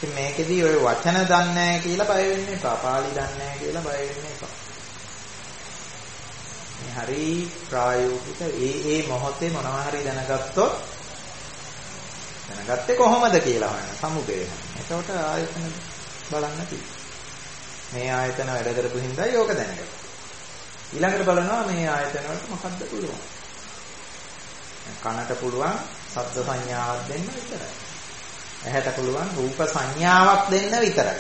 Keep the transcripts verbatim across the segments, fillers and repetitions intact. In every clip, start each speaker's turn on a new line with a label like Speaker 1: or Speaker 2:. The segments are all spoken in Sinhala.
Speaker 1: ඉතින් මේකෙදී ඔය වචන දන්නේ නැහැ කියලා බය වෙන්න එපා. පාලි දන්නේ නැහැ කියලා බය වෙන්න එපා. මේ හරි ප්‍රායෝගික ඒ ඒ මොහොතේ මොනවා හරි දැනගත්තොත් දැනගත්තේ කොහොමද කියලා හොයන සමුදේ. එතකොට ආයතන බලන්න තියෙනවා. මේ ආයතන වැඩ කරපු හින්දා යෝග දැනගත්තා. ඊළඟට බලනවා මේ ආයතන වලට මොකද්ද පුළුවන්. කනට පුළුවන් ශබ්ද සංඥාවක් දෙන්න විතරයි. ඇහැට පුළුවන් රූප සංඥාවක් දෙන්න විතරයි.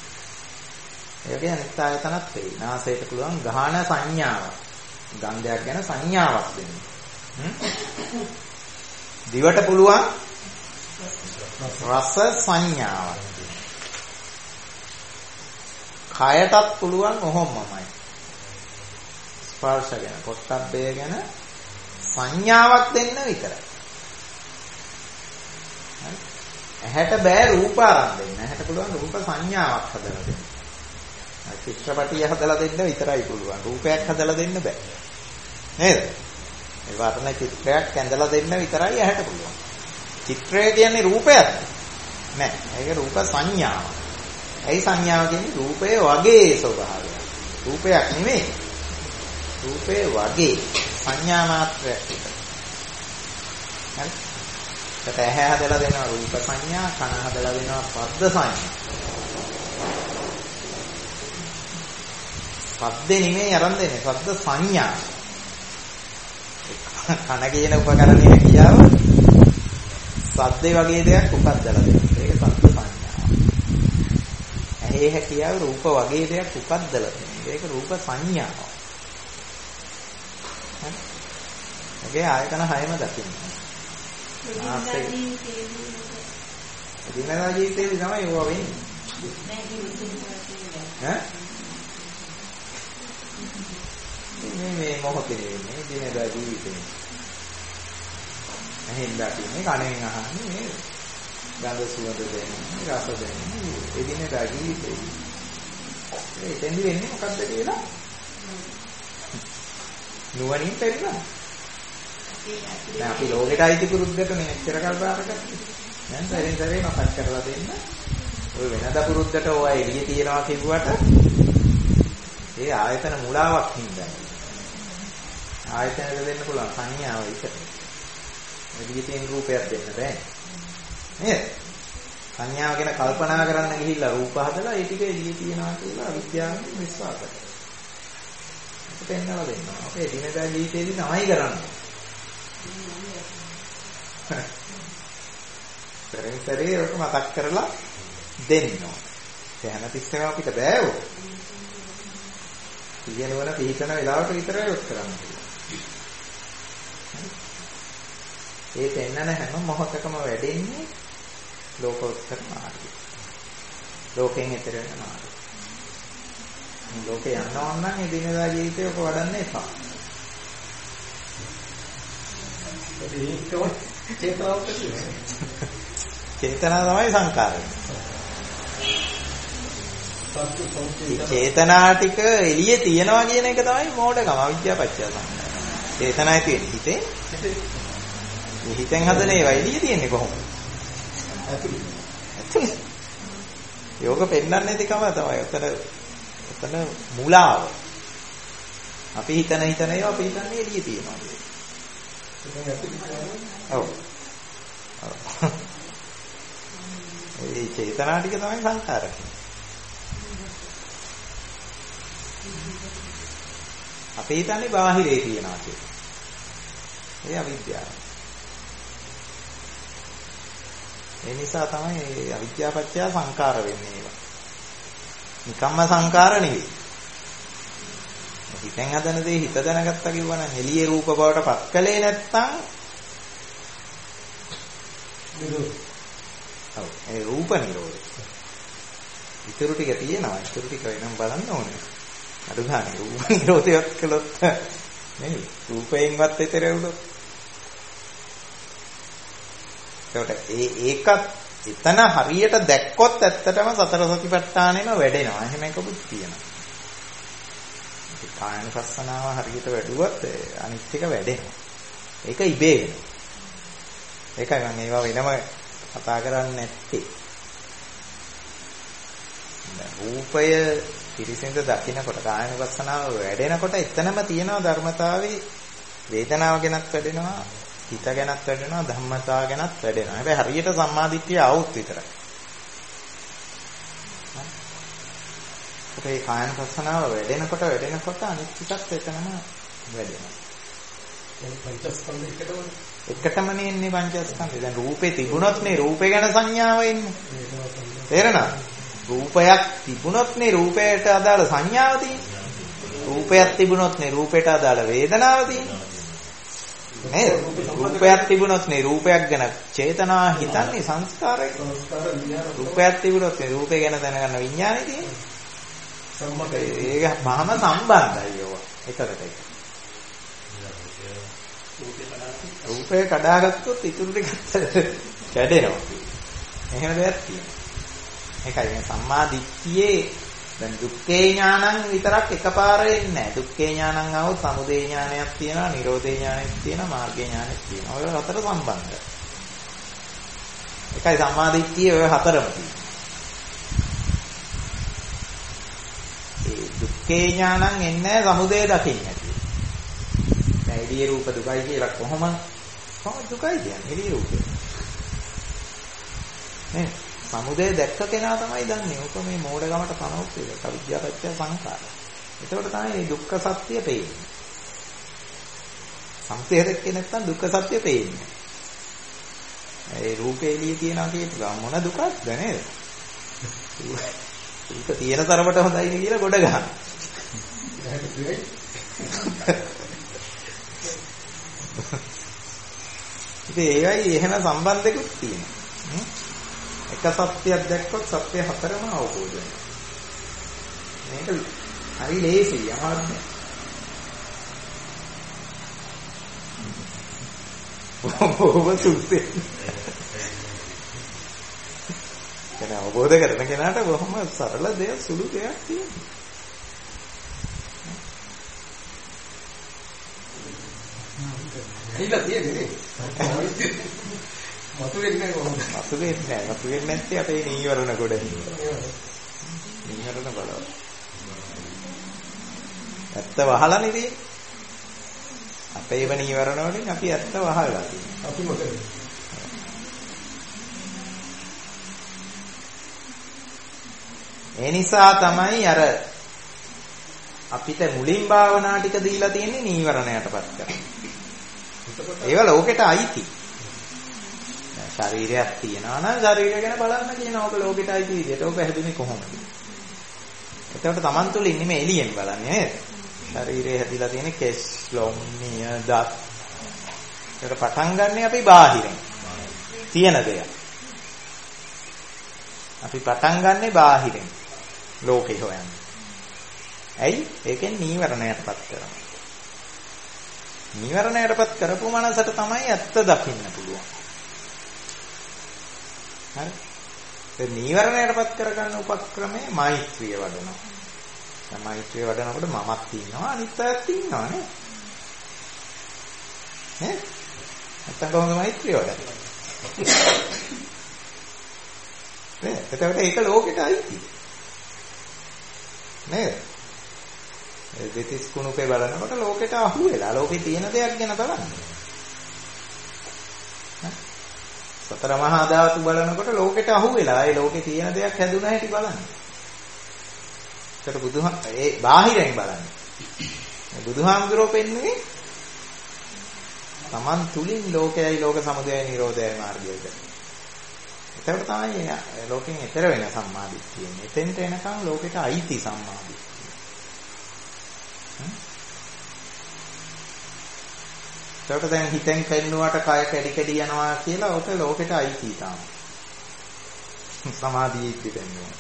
Speaker 1: ඒ කියන්නේ අනිත් ආයතනත් වෙයි. නාසයට පුළුවන් ගාහන සංඥාවක්. ගන්ධයක් ගැන සංඥාවක් දෙන්න. දිවට පුළුවන් රස සංඥාවක්. කයටත් පුළුවන් ඔහොමමයි. ස්පර්ශ ගැන, පොට්ටබ්බය ගැන සංඥාවක් දෙන්න විතරයි. ඇහැට බෑ රූප ආරම්භ දෙන්න. ඇහැට පුළුවන් රූප සංඥාවක් හදලා දෙන්න. චිත්‍රපටිය හදලා දෙන්න විතරයි පුළුවන්. රූපයක් හදලා දෙන්න බෑ. නේද? ඒ වර්ණ චිත්‍රයක් ඇඳලා දෙන්න විතරයි ඇහැට පුළුවන්. චිත්‍රය කියන්නේ රූපයක් නෑ. ඒක රූප සංඥාවක්. ඇයි සංඥාව කියන්නේ රූපයේ වගේ ස්වභාවය. රූපයක් නෙමෙයි. රූපයේ වගේ සංඥා මාත්‍රයක් විතරයි. හරි? ඒකට ඇහැ හදලා දෙනවා රූප සංඥා, කන හදලා දෙනවා ශබ්ද සංඥා. ශබ්දේ නෙමෙයි අරන් දෙන්නේ ශබ්ද සංඥා. කන කියන උපකරණයේ කියාව ශබ්දේ වගේ දෙයක් උපද්දලා දෙනවා. ඒක ශබ්ද සංඥාව. ඇහි හැකියාව රූප වගේ දෙයක් උපද්දලා දෙනවා. ඒක රූප සංඥාව. ඒකේ ආයතන හයම දකින්න. දිනදා ජීවිතේදී තමයි ඒවා වෙන්නේ. ඈ? මේ මේ මොහොතේ වෙන්නේ දිනදා ජීවිතේ. එහෙනම් අපි කණෙන් අහන්නේ මේ ගඳ සුවඳ දැනෙන්නේ රස දැනෙන්නේ ඒ දිනදා ජීවිතේ. ඒ දෙන්නේ වෙන්නේ මොකද්ද කියලා? නුවණින් පෙන්නනවා. දැන් අපි ලෝකෙට අයිති පුරුද්දට මේ එච්චර කල් බාර ගත්තා. දැන් සැරෙන් සැරේ මතක් කරලා දෙන්න. ඔය වෙනදා පුරුද්දට ඔය එළිය තියනවා කිව්වට ඒ ආයතන මුලාවක් හින්දා. ආයතනද දෙන්න පුළුවන් සංඥාව විතර. එළිය තියෙන රූපයක් දෙන්න බෑ. නේද? සංඥාව ගැන කල්පනා කරන්න ගිහිල්ලා රූප හදලා ඒ ටික එළිය තියනවා කියලා අවිද්‍යාවෙන් විශ්වාස කරනවා. ඒක පෙන්නලා දෙන්නවා. අපේ දිනදා ජීවිතේදී තමයි කරන්නේ. සැරෙන් සැරේ ඒක මතක් කරලා දෙන්න ඕන. ඒ හැමතිස්සෙම අපිට බෑ ඕක. කියනවන පිළිතන වෙලාවට විතරයි ඔක් කරන්නේ. ඒ දෙන්නන හැම මොහොතකම වැඩෙන්නේ ලෝකෝත්තර මාර්ගය. ලෝකයෙන් එතර වෙන මාර්ගය. ලෝකේ යන්න ඕන නම් ඒ දිනදා ජීවිතේ ඔක වඩන්න එපා. චේතනා තමයි සංකාරය. චේතනා ටික එළියේ තියනවා කියන එක තමයි මෝඩකම අවිද්‍යාව පත්‍ය සංකාරය. චේතනායි තියෙන්නේ හිතේ. මේ හිතෙන් හදන ඒවා එළියේ තියන්නේ කොහොමද? ඇතුලේ. යෝග පෙන්නන්නේ නැතිකම තමයි. උතන උතන මුලාව. අපි හිතන හිතන ඒවා අපි හිතන්නේ එළියේ තියනවා. ඔව්. ඒ චේතනා ටික තමයි සංකාර. අපි හිතන්නේ බාහිරේ තියනවා කියලා. ඒ අවිද්‍යාව. ඒ නිසා තමයි අවිද්‍යාව පත්‍ය සංකාර වෙන්නේ ඒවා. නිකම්ම සංකාර නෙවෙයි. හිතෙන් හදන දේ හිත දැනගත්තා කිව්වනම් එළියේ රූප බවට පත් කළේ නැත්තම් නිරෝධ. ඔව් ඒ රූප නිරෝධය. ඉතුරු ටික තියෙනවා. ඉතුරු ටික වෙනම් බලන්න ඕනේ. අඩු ගන්න රූප නිරෝධයත් කළොත් නෙවෙයි. රූපයෙන්වත් ඊතර වුණොත්. ඒකට ඒ ඒකත් එතන හරියට දැක්කොත් ඇත්තටම සතර සතිපට්ඨානෙම වැඩෙනවා. එහෙම එකකුත් තියෙනවා. කායන සස්සනාව හරියට වැඩුවොත් අනිත් එක වැඩෙනවා. ඒක ඉබේ වෙනවා. ඒකයි මම ඒවා වෙනම කතා කරන්නේ නැත්තේ. රූපය පිරිසිඳ දකින්නකොට කායනුපස්සනාව වැඩෙනකොට එතනම තියෙනවා ධර්මතාවේ වේදනාව ගැනත් වැඩෙනවා හිත ගැනත් වැඩෙනවා ධම්මතාව ගැනත් වැඩෙනවා. හැබැයි හරියට සම්මාදිට්ඨිය આવුත් විතරයි. ඒ කායනුපස්සනාව වැඩෙනකොට වැඩෙනකොට අනිත් පිටත් එතනම වැඩෙනවා.
Speaker 2: පංචස්කන්ධ එකටම
Speaker 1: එකටම නෙන්නේ පංචස්කන්ධය. දැන් රූපේ තිබුණොත් නේ රූපේ ගැන සංඥාව එන්නේ. තේරෙනවද? රූපයක් තිබුණොත් නේ රූපයට අදාළ සංඥාව තියෙන්නේ. රූපයක් තිබුණොත් නේ රූපයට අදාළ වේදනාව තියෙන්නේ. නේද? රූපයක් තිබුණොත් නේ රූපයක් ගැන චේතනා හිතන්නේ සංස්කාරය. රූපයක් තිබුණොත් නේ රූපය ගැන දැනගන්න විඥානය තියෙන්නේ. ඒක මහම සම්බන්ධයි ඒවා. එකකට එක. රූපය කඩාගත්තොත් ඉතුරු ටික කැඩෙනවා. එහෙම දෙයක් තියෙනවා. ඒකයි මේ සම්මා දිට්ඨියේ දැන් දුක්ඛේ ඥානං විතරක් එකපාරේ එන්නේ නැහැ. දුක්ඛේ ඥානං આવොත් සමුදය ඥානයක් තියෙනවා, නිරෝධේ ඥානයක් තියෙනවා, මාර්ගය ඥානයක් තියෙනවා. ඔය හතර සම්බන්ධයි. ඒකයි සම්මා දිට්ඨියේ ඔය හතරම තියෙන්නේ. ඒ දුක්ඛේ ඥානං එන්නේ සමුදය දකින්න ඇති. දැන් එළිය රූප දුකයි කියලා කොහොම කොහොම දුකයි කියන්නේ එළිය රූපේ. නේ සමුදය දැක්ක කෙනා තමයි දන්නේ. ඕක මේ මෝඩකමට පනවුත් ඒක. අවිද්‍යාවච්ච සංඛාර. ඒකට තමයි මේ දුක්ඛ සත්‍ය පේන්නේ. සමුදය දැක්කේ නැත්නම් දුක්ඛ සත්‍ය පේන්නේ. ඒ රූපේ එළිය තියනවා කියපු ගමන් මොන දුකක්ද නේද? ඒක තියෙන තරමට හොඳයි නේ කියලා ගොඩ ගන්න. ඉතින් ඒවයි එහෙම සම්බන්ධයකුත් තියෙනවා. එක සත්‍යයක් දැක්කොත් සත්‍ය හතරම අවබෝධ වෙනවා. මේක හරි ලේසියි අහන්න. බොහොම සුත්තේ. එන අවබෝධ කරන කෙනාට බොහොම සරල දෙයක් සුළු දෙයක් තියෙනවා.
Speaker 2: ඇයිලා තියෙන්නේ? මතුවෙන්නේ කොහොමද?
Speaker 1: මතුවෙන්නේ නැහැ. මතුවෙන්නේ නැත්තේ අපේ නීවරණ ගොඩ. නීවරණ බලව. ඇත්ත වහලා නෙදී. අපේව නීවරණ වලින් අපි ඇත්ත වහලා තියෙනවා.
Speaker 2: අපි මොකද?
Speaker 1: ඒ නිසා තමයි අර අපිට මුලින් භාවනා ටික දීලා තියෙන්නේ නීවරණයටපත් කරන්න. ඒව ලෝකෙට අයිති. ශරීරයක් තියෙනවා නම් ශරීරය ගැන බලන්න කියනවා. ඔක ලෝකෙට අයිති විදියට. ඔක හැදුනේ කොහොමද? එතකොට Taman තුලින් නෙමෙයි එළියෙන් බලන්නේ නේද? ශරීරය හැදිලා තියෙන කෙස්, ලොම්, නිය, දත්. ඒක පටන් ගන්න අපි බාහිරින්. තියෙන දෙයක්. අපි පටන් ගන්නෙ බාහිරින්. ලෝකේ හොයන්නේ. ඇයි? ඒකෙන් නීවරණයටපත් කරනවා. නීවරණයටපත් කරපු මනසට තමයි ඇත්ත දකින්න පුළුවන්. හරි? ඒ නීවරණයටපත් කරගන්න උපක්‍රමය මෛත්‍රිය වඩනවා. දැන් මෛත්‍රිය වඩනකොට මමත් ඉන්නවා අනිත් අයත් ඉන්නවා නේ. නේ? නැත්තම් කොහොමද මෛත්‍රිය වඩන්නේ? නේ? එතකොට ඒක ලෝකෙට අයිති. නේද? ඒ දෙතිස් කුණුපේ බලනකොට ලෝකෙට අහු වෙලා ලෝකේ තියෙන දෙයක් ගැන බලන්න. සතර මහා ධාතු බලනකොට ලෝකෙට අහු වෙලා ඒ ලෝකේ තියෙන දෙයක් හැදුනා හැටි බලන්න. ඒකට බුදුහා ඒ බාහිරින් බලන්න. බුදුහාමුදුරුවෝ පෙන්නුවේ Taman තුලින් ලෝකයයි ලෝක සමුදයයි නිරෝධයයි මාර්ගයයි. ඒකට තමයි ලෝකෙන් ඈතර වෙන සම්මාදිට්ඨිය. එතෙන්ට එනකම් ලෝකෙට අයිති සම්මාදිට්ඨිය. ඒකට දැන් හිතෙන් පෙන්නුවට කය කැඩි කැඩි යනවා කියලා ඔක ලෝකෙට අයිති තාම. සමාධියේ දෙන්නවා.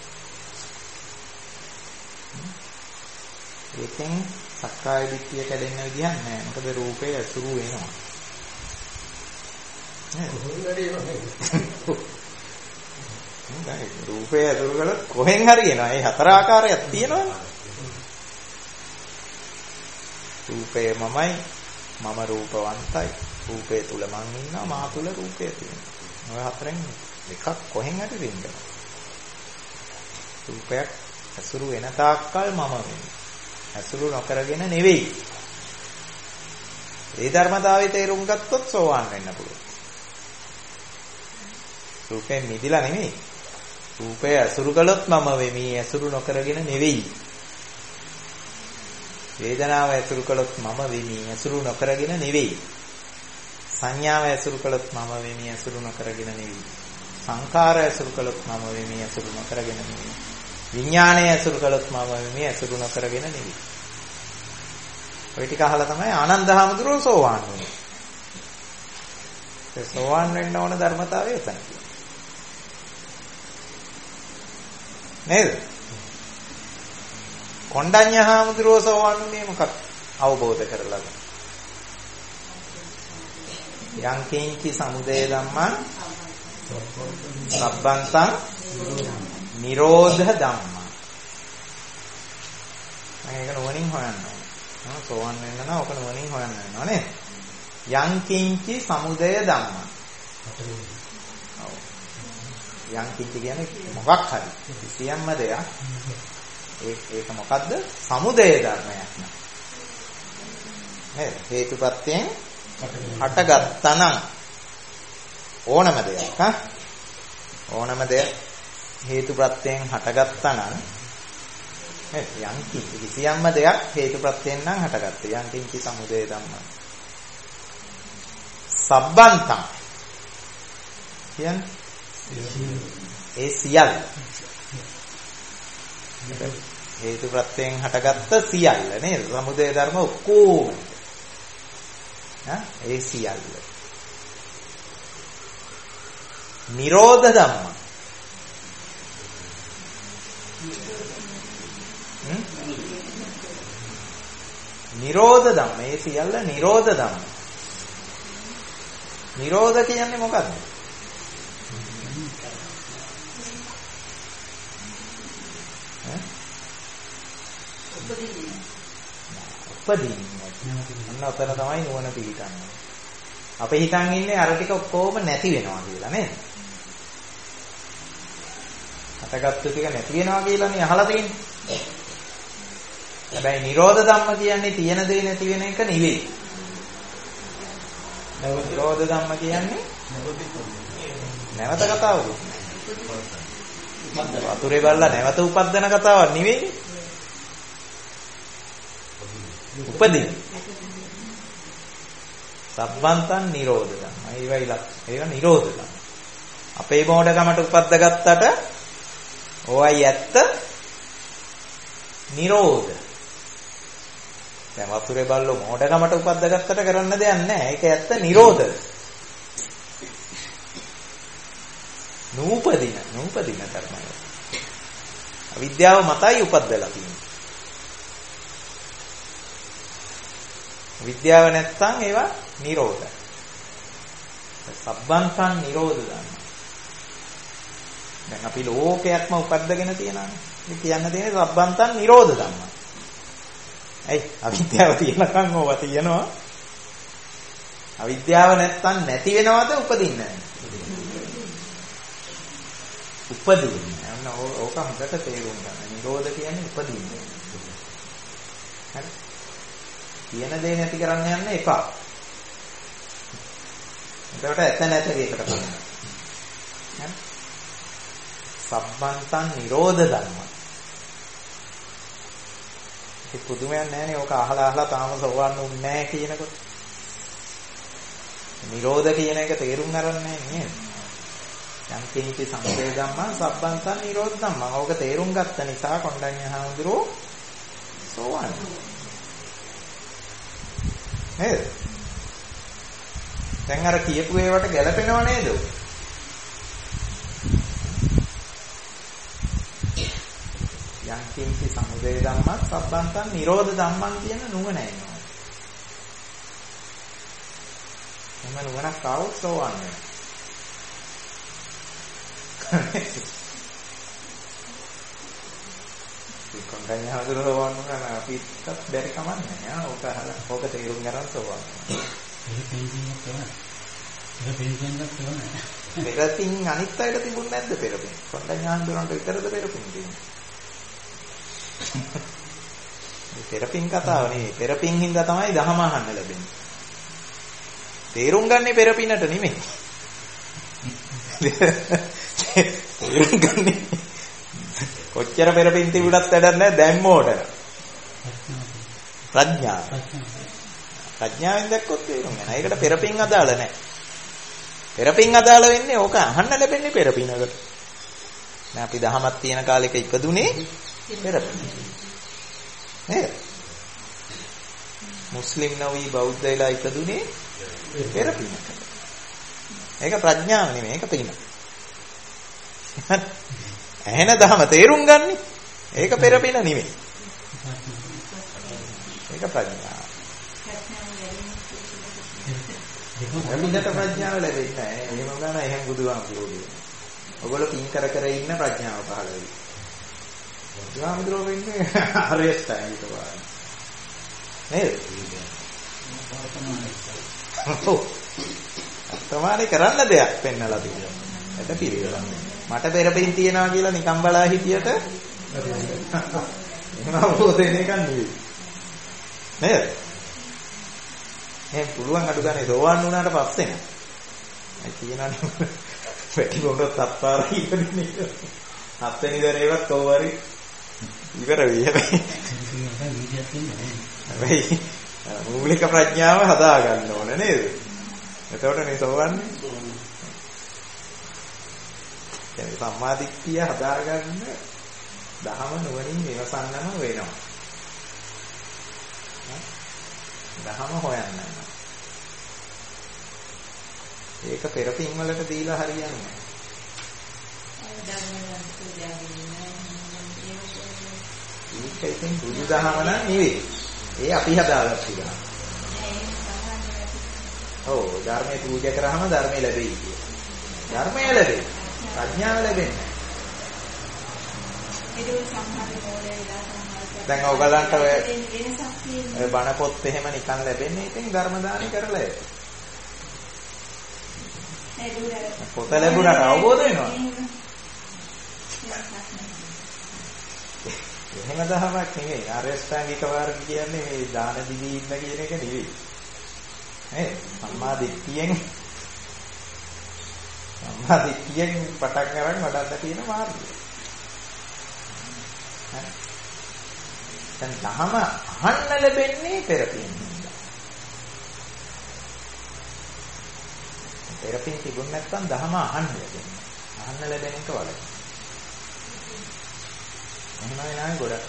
Speaker 1: ඒකෙන් සක්කාය දිට්ඨිය කැඩෙන්න විදිහක් නැහැ. මොකද රූපේ අසුරු වෙනවා. නේද? රූපේ අසුරු කළොත් කොහෙන් හරි එනවා. ඒ හතර ආකාරයක් තියෙනවනේ. රූපය මමයි, මම රූපවන්තයි. රූපය තුල මං ඉන්නවා, මා තුල රූපය තියෙනවා. ඔය හතරෙන් එකක් කොහෙන් හරි වෙන්නවා. රූපයක් ඇසුරු වෙන තාක්කල් මම වෙන්නේ. ඇසුරු නොකරගෙන නෙවෙයි. ඒ ධර්මතාවයේ තේරුම් ගත්තොත් සෝවාන් වෙන්න පුළුවන්. රූපයෙන් මිදිලා නෙමෙයි. රූපය ඇසුරු කළොත් මම වෙමි. ඇසුරු නොකරගෙන නෙවෙයි. වේදනාව ඇසුරු කළොත් මම වෙමි. ඇසුරු නොකරගෙන නෙවෙයි. සංඥාව ඇසුරු කළොත් මම වෙමි. ඇසුරු නොකරගෙන නෙවෙයි. සංකාරය ඇසුරු කළොත් මම වෙමි. ඇසුරු නොකරගෙන නෙවෙයි. විඥානය ඇසුරු කළොත් මම වෙමි. ඇසුරු නොකරගෙන නෙවෙයි. ඔය ටික අහලා තමයි ආනන්ද හාමුදුරුවෝ සෝවාන් වුනේ. ඒ සෝවාන් වෙන්න ඕන ධර්මතාවය එතන. නේද? කොණ්ඩඤ්ඤ හාමුදුරුවෝ සෝවාන් වුනේ මොකක්ද? අවබෝධ කරලාද? යං කිංචි සමුදය ධම්මං සබ්බන්තං නිරෝධ ධම්මං. මම ඒක නුවණින් හොයන්න ඕනේ. නෝ සෝවන් වෙන්න නම් ඔක නුවණින් හොයන්න වෙනවා නේද? යං කිංචි සමුදය ධම්මං. ඔව්. යං කිංචි කියන්නේ මොකක් හරි කිසියම්ම දෙයක්. ඒක ඒක මොකද්ද? සමුදය ධර්මයක් නේ. නේද? හේතුපත්යෙන් හටගත්තනම් ඕනම දෙයක් හා ඕනම දෙයක් හේතුප්‍රත්‍යයෙන් හටගත්තනම් නේද? යම් කිසියම්ම දෙයක් හේතුප්‍රත්‍යයෙන් නම් හටගත්තේ. යම් කිංචි සමුදය ධම්මං. සබ්බන්තං කියන්නේ ඒ සියල්ල හේතුප්‍රත්‍යයෙන් හටගත්ත සියල්ල නේද? සමුදය ධර්ම ඔක්කොම ඈ ඒ සියල්ල නිරෝධ ධම්ම. හ්ම් නිරෝධ ධම්ම. ඒ සියල්ල නිරෝධ ධම්ම. නිරෝධ කියන්නේ මොකක්ද? ඈ උපදින්නේ. අන්න ඔතන තමයි නුවණ පිහිටන්නේ. අපි හිතන් ඉන්නේ අර ටික ඔක්කොම නැති වෙනවා කියලා නේද? හටගත්තු ටික නැති වෙනවා කියලානේ අහලා තියෙන්නේ. හැබැයි නිරෝධ ධම්ම කියන්නේ තියෙන දේ නැති වෙන එක නෙවෙයි. නිරෝධ ධම්ම කියන්නේ නැවත කතාවකුත් නෑ. වතුරේ බලලා නැවත උපදින කතාවක් නෙවෙයි. උපදින. සබ්බන්තං නිරෝධ ධම්ම. ඒවයි ලක්ෂණ. ඒවා නිරෝධ ධම්ම. අපේ මොඩකමට උපද්ද ගත්තට ඕවයි ඇත්ත නිරෝධ. දැන් වතුරේ බල්ලෝ මොඩකමට උපද්ද ගත්තට කරන්න දෙයක් නැහැ. ඒක ඇත්ත නිරෝධ. නූපදින නූපදින කර්මය. අවිද්‍යාව මතයි උපද්දලා තියෙන්නේ. විද්‍යාව නැත්තම් ඒවා නිරෝධයි. සබ්බන්තං නිරෝධ ධම්ම. දැන් අපි ලෝකයක්ම උපද්දගෙන තියනවානේ. මේ කියන්න තියෙන්නේ සබ්බන්තං නිරෝධ ධම්ම. ඇයි අවිද්‍යාව තියෙනකන් ඕවා තියෙනවා. අවිද්‍යාව නැත්තම් නැති වෙනවද උපදින්නේ නැහැ. උපදින්නේ. අන්න ඕක හොඳට තේරුම් ගන්න. නිරෝධ කියන්නේ උපදින්නේ. හරි. කියන දේ නැති කරන්න යන්න එපා. එතකොට ඇත නැත විතර බලන්න. හරි. සබ්බන්තං නිරෝධ ධම්ම. ඒක පුදුමයක් නෑනේ. ඕක අහලා අහලා තාම සෝවන්න උන්නේ නෑ කියනකොට. නිරෝධ කියන එක තේරුම් ගන්න නෑ නේද? යම් කිංචි සමුදය ධම්මං සබ්බන්තං නිරෝධ ධම්මං. ඕක තේරුම් ගත්ත නිසා කොණ්ඩඤ්ඤ හාමුදුරුවෝ සෝවන්න. නේද? දැන් අර කියපු ඒවට ගැලපෙනව නේද? යම් කිංචි සමුදය ධම්මං සබ්බන්තං නිරෝධ ධම්මං කියන නුවණ එනවා. එම නුවණක් આવොත් සෝවන් වෙනවා. කොණ්ඩඤ්ඤ හඳුරන වුණා නම් අපිට බැරි කමන්නේ නෑ. ඕක අහලා ඕක තේරුම් ගන්න සෝවන්.
Speaker 2: ඒක පෙන්ජින්ක් තමයි. ඒක පෙන්ජින්ක් තමයි.
Speaker 1: පෙරපින් අනිත් අයට තිබුණ නැද්ද පෙරපින්? කොණ්ඩඤ්ඤ හඳුරනට විතරද පෙරපින් තියෙන්නේ? පෙරපින් කතාව නෙවෙයි. පෙරපින් හින්දා තමයි දහම අහන්න ලැබෙන්නේ. තේරුම් ගන්නේ පෙරපිනට නෙමෙයි. තේරුම් ගන්නේ කොච්චර පෙරපින් තිබුණත් වැඩක් නැහැ දැන් මොකට. ප්‍රඥාව. ප්‍රඥාවෙන් දැක්කොත් තේරුම් ගන්න. ඒකට පෙරපින් අදාළ නැහැ. පෙරපින් අදාළ වෙන්නේ ඕක අහන්න ලැබෙන්නේ පෙරපිනකට. දැන් අපි දහමක් තියෙන කාලෙක ඉපදුනේ පෙරපින. නේද? මුස්ලිම් නොවි බෞද්ධ වෙලා ඉපදුනේ පෙරපිනකට. ඒක ප්‍රඥාව නෙමෙයි ඒක පින. ඇහෙන දහම තේරුම් ගන්න. ඒක පෙරපින නෙමෙයි. ඒක ප්‍රඥාව. එමිණට ප්‍රඥාව ලැබෙන්නේ නැහැ. එහෙම ගන්න එහෙම බුදුහාමුදුරුවෝ කියනවා. ඔයගොල්ලෝ පින් කර කර ඉන්න ප්‍රඥාව පහළ වෙයි. බුදුහාමුදුරුවෝ වෙන්නේ අරයස්තයි විතරයි. නේද? ඔව්. තමයි කරන්න දෙයක් පෙන්නලා තියෙනවා. එතන පිළිවෙලක්. මට පෙරපින් තියනවා කියලා නිකන් බලා හිටියට එහෙම අවබෝධ වෙන එකක් නෙවෙයි. නේද? එහෙනම් පුළුවන් අඩු ගානේ සෝවන් වුණාට පස්සේ නේ. ඒ කියනනේ වැඩි පොඩක් තත්පාරයි ඉපදින්නේ. හත්වෙනි දරේවත් ඕවරි ඉවර වෙයි හැබැයි. හැබැයි මූලික ප්‍රඥාව හදා ගන්න ඕනේ නේද? එතකොට මේ සෝවන්නේ දැන් සම්මාදිට්ඨිය හදාගන්න දහම නුවණින් විමසන්නම වෙනවා. දහම හොයන්න. ඒක පෙරපින් වලට දීලා හරියන්නේ නැහැ. ඒකෙන් බුදු දහම නම් නෙවෙයි. ඒ අපි හදාගත්ත දහම. ඔව් ධර්මයේ පූජා කරාම ධර්මය ලැබෙයි කියන. ධර්මය ලැබෙයි. ප්‍රඥාව ලැබෙන්නේ නැහැ. දැන් ඔයගලන්ට ඔය බණ පොත් එහෙම නිකන් ලැබෙන්නේ ඉතින් ධර්ම දානි කරලා ඒක. පොත ලැබුණාට අවබෝධ වෙනවා. එහෙම දහමක් නෙවෙයි. ආර්යශ්‍රාංගික මාර්ගය කියන්නේ මේ දාන දිවි ඉන්න කියන එක නෙවෙයි. නේ? සම්මා දිට්ඨියෙන් සම්මා දිට්ඨියෙන් පටන් ගන්න වඩන්න තියෙන මාර්ගය. හරි. දැන් දහම අහන්න ලැබෙන්නේ පෙරපින්. පෙරපින් තිබුණ නැත්නම් දහම අහන්න ලැබෙන්නේ. අහන්න ලැබෙන එක වල. එහෙම නෑ ගොඩක්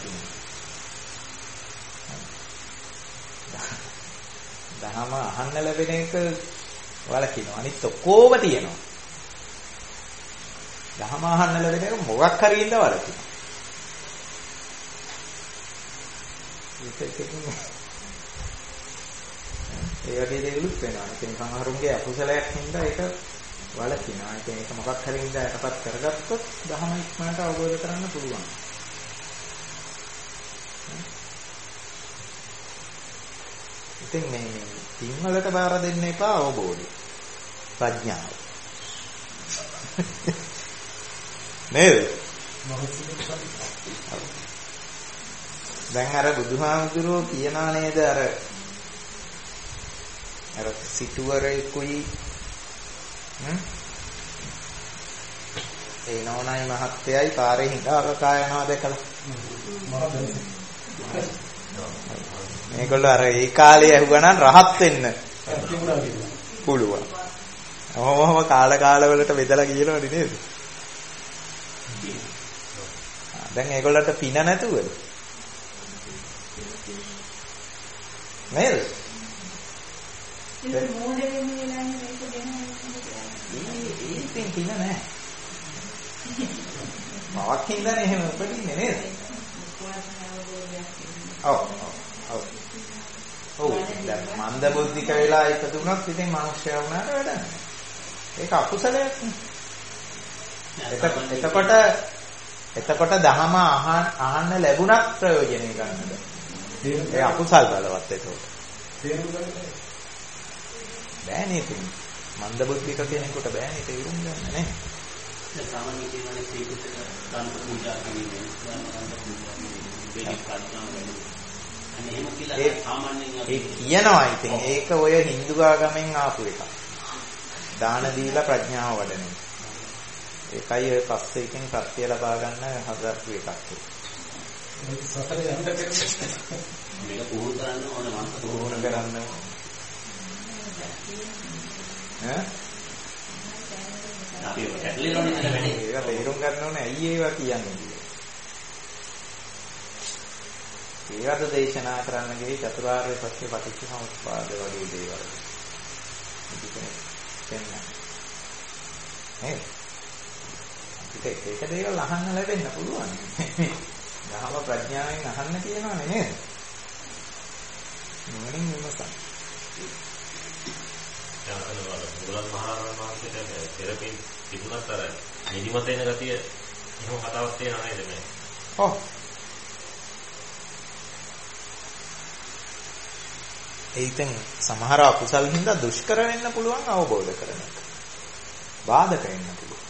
Speaker 1: තියෙනවා. දහම අහන්න ලැබෙන එක වලකිනවා. අනිත් ඔක්කොම තියෙනවා. දහම අහන්න ලැබෙන එක මොකක් හරි ඉඳ වලකිනවා. ඒ වගේ දේවලුත් වෙනවා. ඉතින් සමහරුන්ගේ අකුසලයක් හින්දා ඒක වලකිනවා. ඉතින් ඒක මොකක් හරි හින්දා යටපත් කරගත්තොත් දහම ඉක්මනට අවබෝධ කරගන්න පුළුවන්. ඉතින් මේ සිංහලට බාර දෙන්න එපා අවබෝධය. ප්‍රඥාව. නේද? දැන් අර බුදුහාමුදුරුවෝ කියනා නේද අර අර සිටුවරෙකුයි හ්ම් ඒ නෝනායි මහත්තයයි පාරේ හිඟාක කායනවා දැකලා මේගොල්ලෝ අර ඒ කාලේ ඇහුවා නම් රහත් වෙන්න පුළුවන්. ඔහොමම කාල කාල වලට බෙදලා කියනවනේ නේද? දැන් ඒගොල්ලන්ට පින නැතුවද? නේද?
Speaker 3: ඒක මොඩේ වෙන්නේ නැහැ මේක දෙනවා.
Speaker 1: ඒකෙන් පින නැහැ. මාවක් හින්දානේ එහෙම උපදින්නේ නේද? ඔව් ඔව් ඔව් දැන් මන්ද බුද්ධික වෙලා ඉපදුනොත් ඉතින් මිනිස්සු වුණාට වැඩක් නැහැ. ඒක අකුසලයක් නේ. එතකොට එතකොට දහම අහන්න ලැබුණත් ප්‍රයෝජනෙ ගන්නද? ඒ අකුසල් බලවත් ඒකට. තේරුම් ගන්න බෑනේ ඉතින්. මන්ද බුද්ධික කෙනෙකුට බෑනේ තේරුම් ගන්න නේ.
Speaker 2: සාමාන්‍ය කියන්නේ සීකුත් දාන පූජා කිරීමෙන් දාන පූජා කිරීමෙන් මේක ප්‍රඥාව වැඩි. අනේ එහෙම කියලා සාමාන්‍යයෙන්
Speaker 1: ඒ කියනවා ඉතින් ඒක ඔය Hindu ආගමෙන් ආපු එකක්. දාන දීලා ප්‍රඥාව වඩන එක. ඒකයි ඔය පස්සේ එකෙන් සත්‍ය ලබා ගන්න හදපු එකක්.
Speaker 2: මේක සතර යන්න මේක පුහුණු කරන්න ඕන මනස
Speaker 1: පුහුණු කරන්න. ඈ?
Speaker 2: අපි ඒක ඇටලිනෝනේ නේද වැඩි.
Speaker 1: ඒක තේරුම් ගන්න ඕනේ ඇයි ඒවා කියන්නේ කියලා. ඒවද දේශනා කරන්න ගියේ චතුරාර්ය සත්‍ය පටිච්චසමුප්පාද වගේ දේවල්. මේක නේද? ඒක ඒක දේවල් අහන්න ලැබෙන්න පුළුවන්. දහම ප්‍රඥාවෙන් අහන්න කියනවනේ නේද? මොනින් විමසන්න.
Speaker 4: යාතනවල මුගලන් මහරහතන් වහන්සේට තෙරපින් තිබුණත් අර නිදිමත එන ගතිය එහෙම කතාවක් තියෙනව නේද මේ?
Speaker 1: ඔව්. ඒකෙන් සමහර අකුසල් හින්දා දුෂ්කර වෙන්න පුළුවන් අවබෝධ කරගන්න. බාධක වෙන්න පුළුවන්.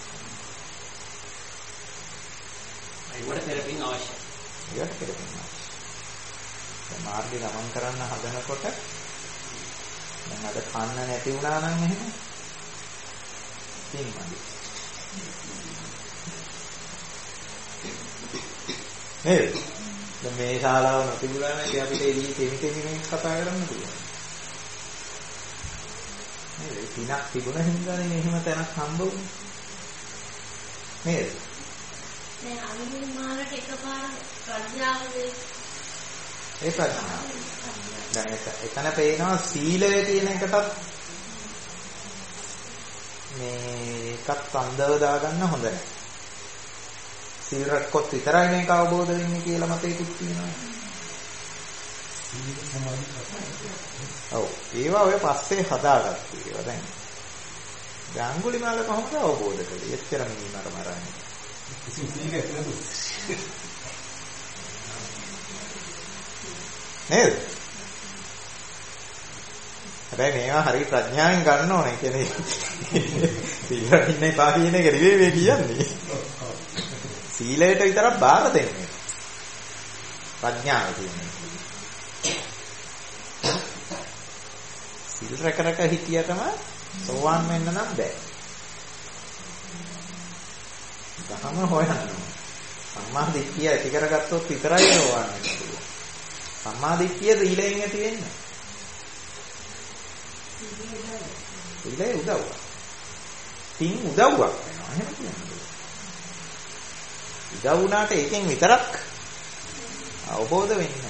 Speaker 2: ඒකට තෙරපින් අවශ්‍යයි.
Speaker 1: ඒකට තෙරපින් අවශ්‍යයි. දැන් මාර්ගේ ගමන් කරන්න හදනකොට දැන් අද කන්න නැති වුණා නම් එහෙම තින්මදි. නේද? දැන් මේ ශාලාව නොතිබුණා නම් ඉතින් අපිට එළියේ තෙමි තෙමින් කතා කරන්න පුළුවන්. නේද? පිනක් තිබුණ හින්දානේ එහෙම තැනක් හම්බ වුනේ. නේද?
Speaker 3: දැන් අනුමානට එකපාර ප්‍රඥාවේ
Speaker 1: ඒ ප්‍රඥාව. දැන් එතන පේනවා සීලය කියන එකටත් මේකත් අන්දව දාගන්න හොඳ නැහැ. සීල් රැක්කොත් විතරයි මේක අවබෝධ වෙන්නේ කියලා මතයකුත් තියෙනවා. ඔව් ඒවා ඔය පස්සේ හදාගත්තා ඒවා දැන්. ගාංගුලිමාල කොහොමද අවබෝධ කළේ? එච්චර මිනිමර මරන්නේ. නේද? හැබැයි මේවා හරි ප්‍රඥාවෙන් ගන්න ඕනේ කියන්නේ සීලෙ ඉන්නේ පා කියන එක නෙවෙයි මේ කියන්නේ. සීලයට විතරක් බාර දෙන්නේ. ප්‍රඥාව කියන්නේ. සීල් රැක රැක හිටියටම සෝවාන් වෙන්න නම් බෑ. දහම හොයන්න. සම්මා දිට්ඨිය ඇති කරගත්තොත් විතරයි සෝවාන් වෙන්න පුළුවන්. සම්මා දිට්ඨිය සීලයෙන් ඇති වෙන්නේ. සීලේ උදව්වක්. තින් උදව්වක් වෙනවා. එහෙම කියන්නේ. උදව් වුණාට එකෙන් විතරක් අවබෝධ වෙන්නේ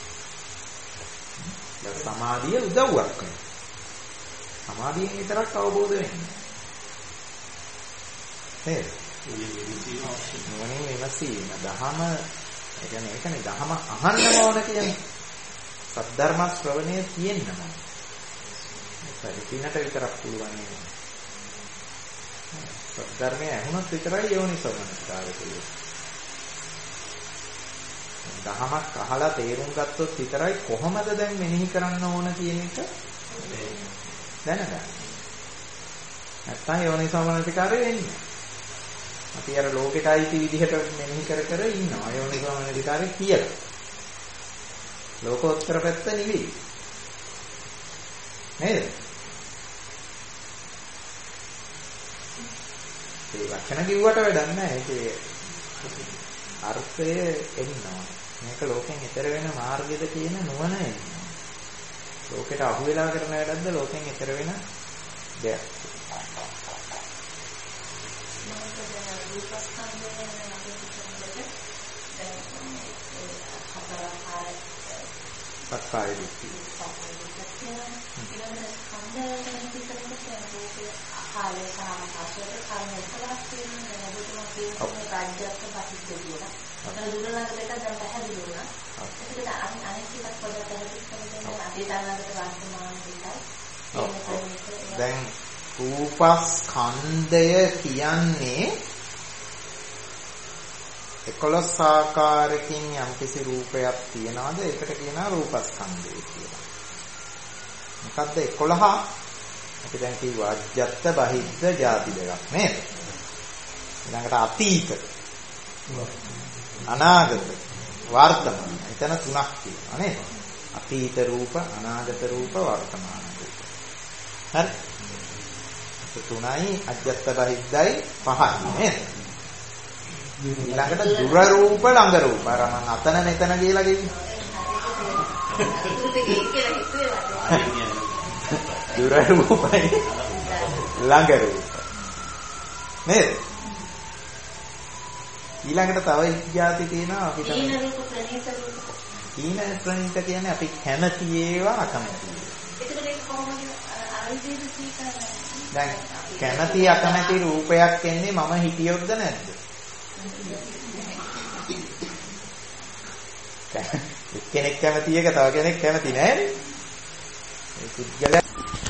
Speaker 1: නැහැ. සමාධිය උදව්වක් වෙනවා. සමාධියෙන් විතරක් අවබෝධ වෙන්නේ. නේද? මොනින් විමසීම දහම ඒ කියන්නේ ඒකනේ දහම අහන්න ඕන කියන්නේ. සද්ධර්ම ශ්‍රවණය තියෙන්න ඕන. පරිපිනට විතරක් පුළුවන් නේ. සද්ධර්මයේ ඇහුනොත් විතරයි යෝනිසෝමනස්කාරය කියන්නේ. දහමක් අහලා තේරුම් ගත්තොත් විතරයි කොහොමද දැන් මෙනෙහි කරන්න ඕන කියන එක දැනගන්න. නැත්තම් යෝනිසෝමනස්කාරය වෙන්නේ. අපි අර ලෝකෙට අයිති විදිහට මෙනෙහි කර කර ඉන්නවා යෝනිසෝමනස්කාරය කියලා. ලෝකෝත්තර පැත්ත නෙවෙයි. නේද? ඒ වචන කිව්වට වැඩක් නැහැ. ඒකේ අර්ථය එන්නවා. මේක ලෝකෙන් ඈතර වෙන මාර්ගයද කියන නුවණ එන්නවා. ලෝකෙට අහු වෙලා කරන වැඩක්ද ලෝකෙන් ඈතර වෙන දෙයක්. සක්කාය දිට්ඨිය. දැන් රූපස්කන්ධය කියන්නේ එකොළොස් ආකාරකින් යම්කිසි රූපයක් තියනවාද ඒකට කියනවා රූපස්කන්ධය කියලා. මොකද්ද එකොළහ? අපි දැන් කිව්වා අජ්ජත් බහිද්ද ಜಾති දෙකක් නේද? ඊළඟට අතීත, අනාගත, වර්තමාන. එතන තුනක් තියෙනවා නේද? අතීත රූප, අනාගත රූප, වර්තමාන රූප. හරි. ඒ තුනයි අජ්ජත් බහිද්දයි පහයි නේද? ඊළඟට දුර රූප, ළඟ රූප. අර මම අතන මෙතන කියලා කිව්වේ. දුර රූපයි ළඟ රූප. නේද? ඊළඟට තව ඉජ්ජාති තියෙනවා අපිට. ඊන රූප, ප්‍රණීත රූප. ඊන ප්‍රණීත කියන්නේ අපි කැමති ඒවා අකමැති ඒවා. ඒකට ඒක කොහොමද ආවිදේශ සීකරන්නේ? දැන් කැමති අකමැති රූපයක් එන්නේ මම හිතියොත්ද නැද්ද? එක්කෙනෙක් කැමති එක තව කෙනෙක් කැමති නැහැ. ඒ පුද්ගලයා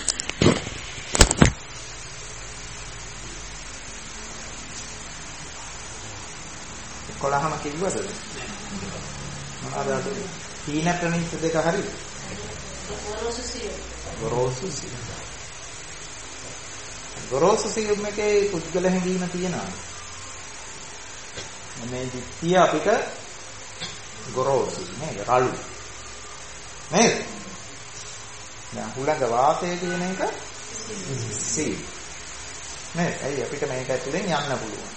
Speaker 1: කොළහම කිව්වද? මොනවාද අද? තීන ප්‍රණීත දෙක හරිද? ගොරෝසු සියුම්. ගොරෝසු සියුම්. ගොරෝසු සියුම් එකේ පුද්ගල හැඟීම තියෙනවා. මේ දිට්ඨිය අපිට ගොරෝසු නේද? රළු. නේද? දැන් හුලඟ වාතය කියන එක සියුම්. නේද? ඇයි අපිට මේක ඇතුලෙන් යන්න පුළුවන්.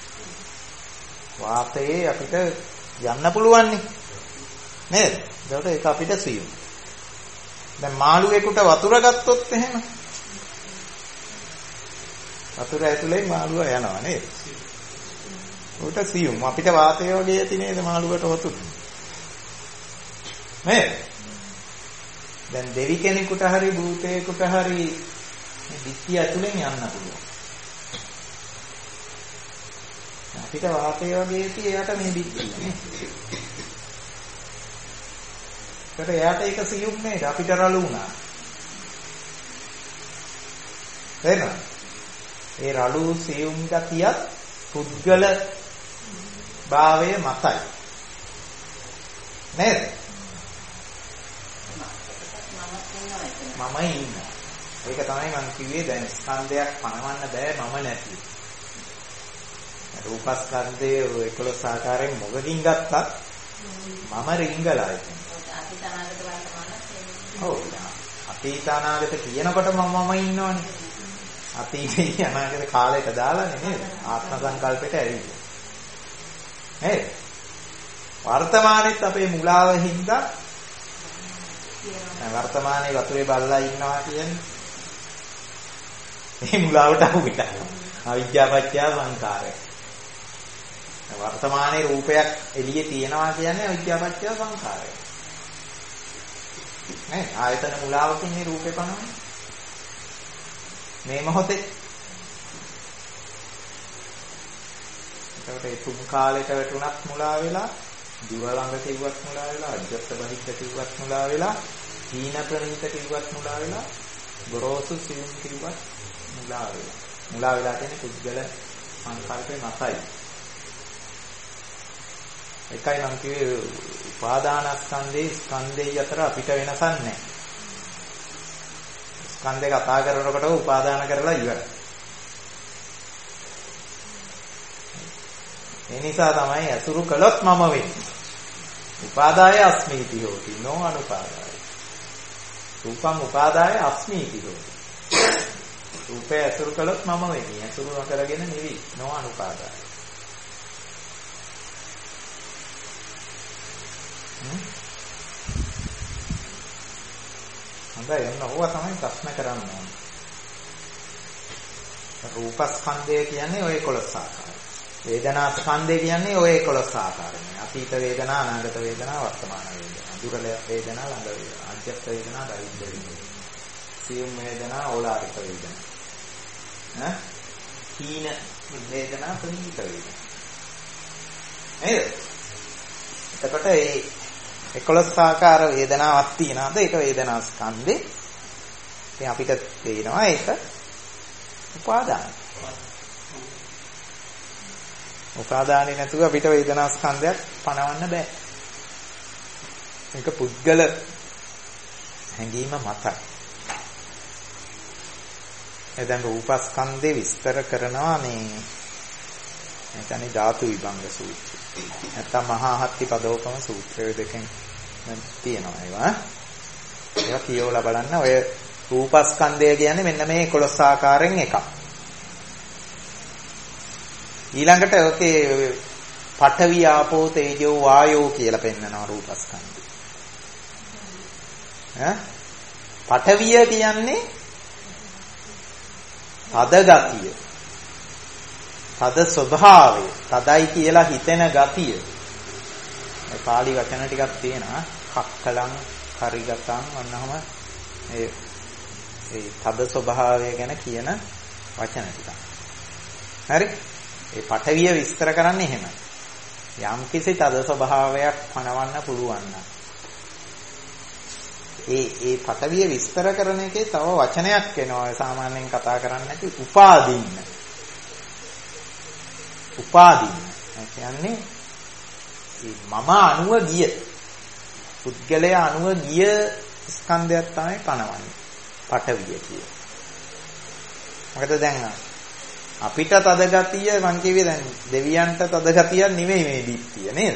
Speaker 1: වාතයේ අපිට යන්න පුළුවන් නේ. නේද? ඒකට ඒක අපිට සියුම්. දැන් මාළුවෙකුට වතුර ගත්තොත් එහෙම වතුර ඇතුලෙන් මාළුව යනවා නේද? උට සියුම්. අපිට වාතය වගේ ඇති නේද මාළුවට වතුර? නේද? දැන් දෙවි කෙනෙකුට හරි භූතයෙකුට හරි මේ දික්කිය ඇතුලෙන් යන්න පුළුවන්. අපිට වාතය වගේ ඇති එයාට මේ දික්කිය නේ. ඒකට එයාට ඒක සියුම් නේද? අපිට රළු වුණා. තේරෙනවද? ඒ රළු සියුම් ගතියත් පුද්ගල භාවය මතයි. නේද? මම ඉන්නවා. ඒක තමයි මම කිව්වේ දැන් ස්කන්ධයක් පණවන්න බෑ මම නැති. රූපස්කන්ධයේ එකොළොස් ආකාරයෙන් මොකකින් ගත්තත් මම රිංගලා ඉන්නේ. අතීත අනාගත වර්තමාන. ඔව්. අතීත අනාගත කියනකොට මම මම ඉන්නවනේ. අතීතේ අනාගත කාලයට දාලානේ නේද? ආත්ම සංකල්පයට ඇවිල්ලා. නේද? වර්තමානෙත් අපේ මුලාව හින්දා වර්තමානයේ වතුරේ බල්ලා ඉන්නවා කියන්නේ මේ මුලාවට අහු වෙලා. අවිද්‍යාපච්චය සංකාරය. වර්තමානයේ රූපයක් එළියේ තියෙනවා කියන්නේ අවිද්‍යාපච්චය සංකාරය. නේ ආයතන මුලාවකින් මේ රූපේ පනවන්නේ. මේ මොහොතේ ඒකට ඒ තුන් කාලයක වැටුණත් මුලා වෙලා දිව ළඟ කිව්වත් මුලා වෙලා අජ්ජත් බහිද්ද කිව්වත් මුලා වෙලා හීන ප්‍රණීත කිව්වත් මුලා වෙලා ගොරෝසු සියුම් කිව්වත් මුලා වෙලා මුලා වෙලා තියෙන පුද්ගල සංකල්පේ නැසයි. එකයි මම කිව්වේ උපාදානස්කන්ධේ ස්කන්ධේ අතර අපිට වෙනසක් නැහැ. ස්කන්ධේ කතා කරනකොට උපාදාන කරලා ඉවරයි. ඒ නිසා තමයි අසුරු කළොත් මම වෙන්නේ. උපාදාය අස්මීති හෝති නෝ අනුපාදාය. රූපං උපාදාය අස්මීති හෝති. රූපේ අසුරු කළොත් මම වෙන්නේ. අසුරු නොකරගෙන නෙවෙයි නෝ අනුපාදාය. හොඳයි එන්න ඕවා තමයි ප්‍රශ්න කරන්න ඕනේ. රූපස්කන්ධය කියන්නේ ඔය එකොළොස් ආකාරය. වේදනා ස්කන්ධය කියන්නේ ඔය එකොළොස් ආකාරය. අතීත වේදනා, අනාගත වේදනා, වර්තමාන වේදනා, දුර වේදනා, ළඟ වේදනා, අජ්ජත් වේදනා, දෛද්ද වේදනා, සියුම් වේදනා, ඕලාරික වේදනා. ඈ? හීන වේදනා, ප්‍රණීත වේදනා. නේද? එතකොට මේ එකොළොස් ආකාර වේදනාවක් තියෙනවාද? ඒක වේදනා ස්කන්ධේ. ඉතින් අපිට තේනවා ඒක උපාදාන. උපාදානේ නැතුව අපිට වේදනා ස්කන්ධයක් පණවන්න බෑ. මේක පුද්ගල හැඟීම මතයි. එතෙන් රූපස්කන්ධේ විස්තර කරනවා මේ ඒ කියන්නේ ධාතු විභංග සූත්‍රය. නැත්නම් මහා හත්ති පදෝපම සූත්‍රය දෙකෙන් තියෙනවා ඒවා. ඒවා කියවලා බලන්න. ඔය රූපස්කන්ධය කියන්නේ මෙන්න මේ එකොළොස් ආකාරයෙන් එකක්. ඊළඟට ඔකේ පඨවි ආපෝ තේජෝ වායෝ කියලා පෙන්නනවා රූපස්කන්ධය. ඈ පඨවිය කියන්නේ තද ගතිය. තද ස්වභාවය. තදයි කියලා හිතෙන ගතිය. මේ පාලි වචන ටිකක් තියෙනවා. කක්කලං, කරිගතං වන්නහම ඒ ඒ තද ස්වභාවය ගැන කියන වචන ටික. හරි? ඒ පඨවිය විස්තර කරන්නේ එහෙමයි. යම් කිසි තද ස්වභාවයක් පනවන්න පුළුවන් නම් ඒ ඒ පඨවිය විස්තර කරන එකේ තව වචනයක් එනවා සාමාන්‍යයෙන් කතා කරන්නේ නැති උපාදීන. උපාදීන. ඒ කියන්නේ මම අනුව ගිය පුද්ගලයා අනුව ගිය ස්කන්ධයක් තමයි පනවන්නේ. පඨවිය කිය. මොකද දැන් අපිට තද ගතිය මං කියවේ දැන් දෙවියන්ට තද ගතියක් නෙමෙයි මේ දිට්ඨිය නේද?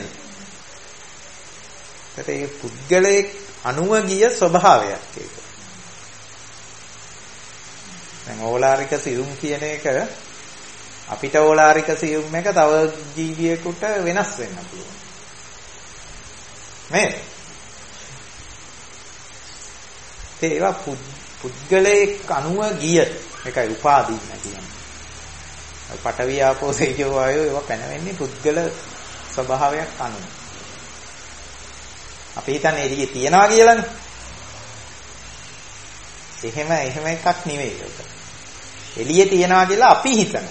Speaker 1: ඒකට ඒ පුද්ගලයේ අනුව ගිය ස්වභාවයක් ඒක. දැන් ඕලාරික සියුම් කියන එක අපිට ඕලාරික සියුම් එක තව ජීවියෙකුට වෙනස් වෙන්න පුළුවන්. නේද? ඒවා පුද්ගලයේ අනුව ගිය එකයි උපාදීන කියන්නේ. පඨවි ආපෝ තේජෝ වායෝ ඒවා පැනවෙන්නේ පුද්ගල ස්වභාවයක් අනුව. අපි හිතන්නේ එළියේ තියනවා කියලානේ. එහෙම එහෙම එකක් නෙවෙයි ඒක. එළියේ තියනවා කියලා අපි හිතනවා.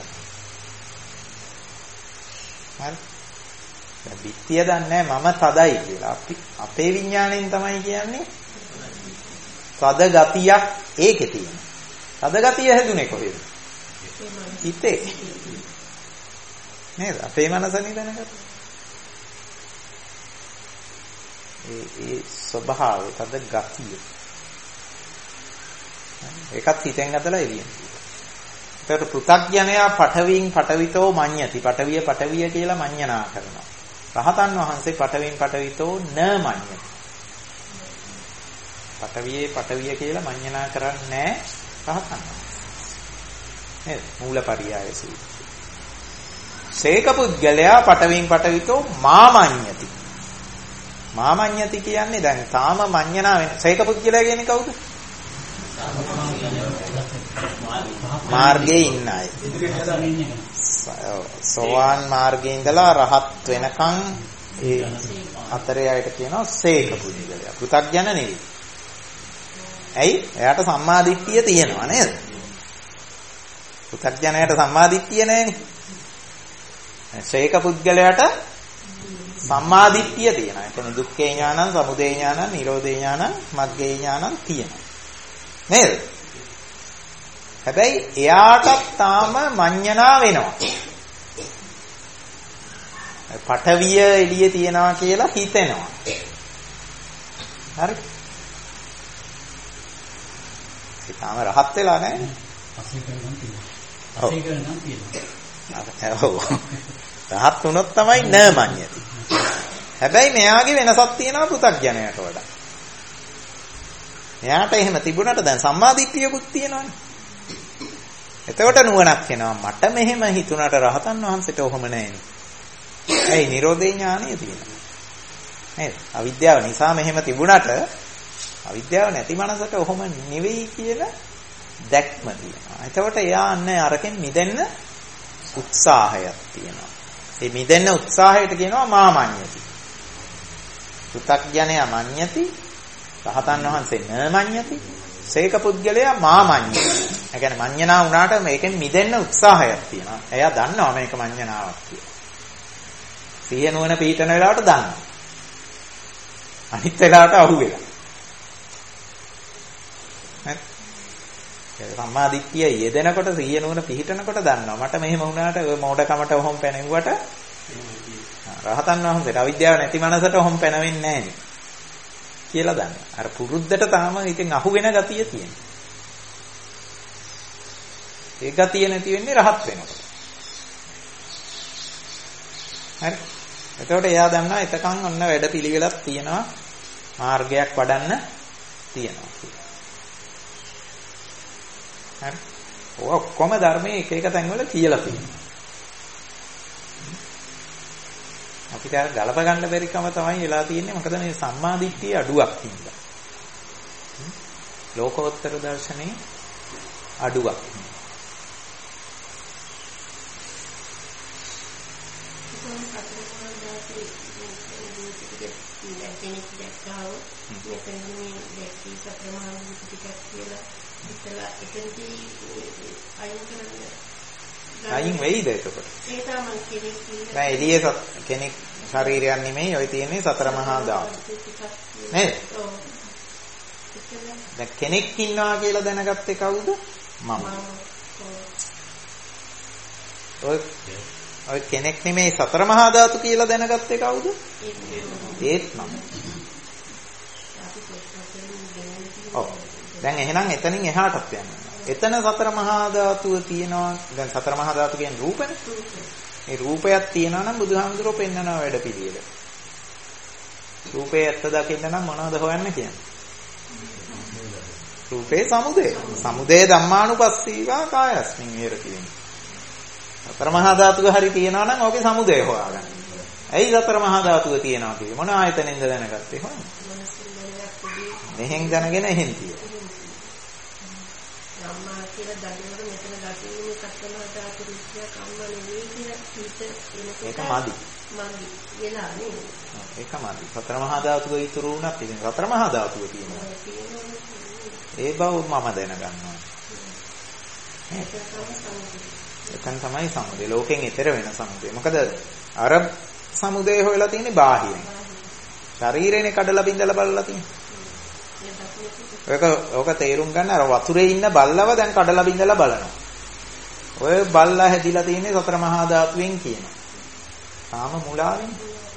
Speaker 1: හරි. දැන් පිටිය දන්නේ මම තදයි කියලා. අපි අපේ විඥාණයෙන් තමයි කියන්නේ තද ගතියක් ඒකේ තියෙන. තද ගතිය හැදුනේ කොහෙද? හිතේ. නේද? අපේ මනසනේ දැනගත්තා. ඒ ඒ ස්වභාවය තද ගතිය. ඒකත් හිතෙන් අදලා එළියෙන්. ඒකට පෘථග්ජනයා පඨවින් පඨවිතෝ මඤ්ඤති. පඨවිය පඨවිය කියලා මඤ්ඤනා කරනවා. රහතන් වහන්සේ පඨවින් පඨවිතෝ න මඤ්ඤති. පඨවියේ පඨවිය කියලා මඤ්ඤනා කරන්නේ නැහැ රහතන් වහන්සේ. නේද? මූලපරියාය සූත්‍රය. සේක පුද්ගලයා පඨවින් පඨවිතෝ මාමඤ්ඤති. මාමඤ්ඤති කියන්නේ දැන් තාම මඤ්ඤනා වෙන. සේක පුද්ගලයා කියන්නේ කවුද? මාර්ගයේ ඉන්න අය. සෝවාන් මාර්ගයේ ඉඳලා රහත් වෙනකන් ඒ අතරේ අයට කියනවා සේක පුද්ගලයා. පෘථග්ජන නෙවෙයි. ඇයි? එයාට සම්මා දිට්ඨිය තියෙනවා නේද? පෘථග්ජනයට සම්මා දිට්ඨිය නැහැනේ. සේක පුද්ගලයාට සම්මා දිට්ඨිය තියෙනවා. එතන දුක්ඛේ ඥානං, සමුදය ඥානං, නිරෝධේ ඥානං, මග්ගේ ඥානං තියෙනවා. නේද? හැබැයි එයාට තාම මඤ්ඤණා වෙනවා. පඨවිය එළියේ තියනවා කියලා හිතෙනවා. හරි? ඒ තාම රහත් වෙලා නැහැ.
Speaker 2: පස්සේ කරගන්න තියෙනවා. පස්සේ කරගන්න තියෙනවා.
Speaker 1: ඔව්. රහත් වුණොත් තමයි න මඤ්ඤති. හැබැයි මෙයාගේ වෙනසක් තියෙනවා පෘථග්ජනයට වඩා. එයාට එහෙම තිබුණාට දැන් සම්මාදිට්ඨියකුත් තියෙනවානේ. එතකොට නුවණක් එනවා මට මෙහෙම හිතුණාට රහතන් වහන්සේට ඔහොම නැහැනේ. ඇයි නිරෝධේ ඥානය තියෙනවා. නේද? අවිද්‍යාව නිසා මෙහෙම තිබුණාට අවිද්‍යාව නැති මනසට ඔහොම නෙවෙයි කියලා දැක්ම තියෙනවා. එතකොට එයා අන්නේ අරකින් මිදෙන්න උත්සාහයක් තියෙනවා. ඒ මිදෙන්න උත්සාහයට කියනවා මාමඤ්ඤති. පෘථග්ජනයා මඤ්ඤති, රහතන් වහන්සේ න මඤ්ඤති, සේක පුද්ගලයා මාමඤ්ඤති. ඒ කියන්නේ මඤ්ඤණා වුණාට මේකෙන් මිදෙන්න උත්සාහයක් තියෙනවා. එයා දන්නවා මේක මඤ්ඤණාවක් කියලා. සිහිය නුවණ පිහිටන වෙලාවට දන්නවා. අනිත් වෙලාවට අහුවෙලා. හරි. ඒ සම්මාදිට්ඨිය යෙදෙනකොට සිහිය නුවණ පිහිටනකොට දන්නවා. මට මෙහෙම වුණාට ඔය මෝඩකමට ඔහොම පැනෙව්වට රහතන් වහන්සේට අවිද්‍යාව නැති මනසට ඔහොම පැනවෙන්නේ නැහැ නේ. කියලා දන්නවා. අර පුරුද්දට තාම ඉතින් අහු වෙන ගතිය තියෙනවා. ඒ ගතිය නැති වෙන්නේ රහත් වෙනකොට. හරි. එතකොට එයා දන්නවා එතකන් ඔන්න වැඩ පිළිවෙලක් තියෙනවා මාර්ගයක් වඩන්න තියෙනවා කියලා. හරි. ඔක්කොම ධර්මයේ එක එක තැන්වල කියලා තියෙනවා. අපිට අර ගලප ගන්න බැරි කම තමයි වෙලා තියෙන්නේ. මොකද මේ සම්මාදිට්ඨිය අඩුවක් හින්දා. ලෝකෝත්තර දර්ශනේ අඩුවක්. අයින් වෙයිද එතකොට?
Speaker 3: ඒ තමයි කෙනෙක්
Speaker 1: දැන් එළියේ කෙනෙක් ශරීරයක් නෙමෙයි ඔය තියෙන්නේ සතර මහා ධාතු. නේද? දැන් කෙනෙක් ඉන්නවා කියලා දැනගත්තේ කවුද? මම. ඔය ඔය කෙනෙක් නෙමෙයි සතර මහා ධාතු කියලා දැනගත්තේ කවුද? ඒත් මම. ඔව්. දැන් එහෙනම් එතනින් එහාටත් යන්න. එතන සතර මහා ධාතුව තියෙනවා. දැන් සතර මහා ධාතු කියන්නේ රූපනේ. මේ රූපයක් තියෙනවා නම් බුදුහාමුදුරුවෝ පෙන්නනවා වැඩ පිළිවෙල. රූපේ ඇත්ත දකින්න නම් මොනවද හොයන්න කියන්නේ? රූපේ සමුදය. සමුදය ධම්මානුපස්සීවා කායස්මින් විහෙරති. සතර මහා ධාතුව හරි තියෙනවා නම් ඕකේ සමුදය හොයාගන්න. ඇයි සතර මහා ධාතුව තියෙනවා කියන්නේ? මොන ආයතනෙන්ද දැනගත්තේ හොයන්න. මෙහෙන් දැනගෙන එහෙන් තියෙනවා.
Speaker 3: අම්මා කියලා දඩේවල මෙතන ගැටෙන්නේ සතර ධාතු රුචිය කම්ම නෙවෙයි කියලා හිත එනකොට
Speaker 1: ඒක මදි.
Speaker 3: මදි වෙලා නේ.
Speaker 1: ඒක මදි. සතර මහා ධාතුව ඉතුරු වුණත් ඉතින් සතර මහා ධාතුව තියෙනවා. ඒ බව මම දැනගන්නවා. එතන තමයි සමුදය. ලෝකෙන් ඈතර වෙන සමුදය. මොකද අර සමුදය හොයලා තියෙන්නේ බාහිරින්. ශරීරේනේ කඩලා බින්දලා බලලා තියෙන්නේ. ඔක ඔක තේරුම් ගන්න අර වතුරේ ඉන්න බල්ලව දැන් කඩලා බින්දලා බලනවා. ඔය බල්ලා හැදිලා තියෙන්නේ සතර මහා ධාතුවෙන් කියනවා. තාම මුලාවෙන්.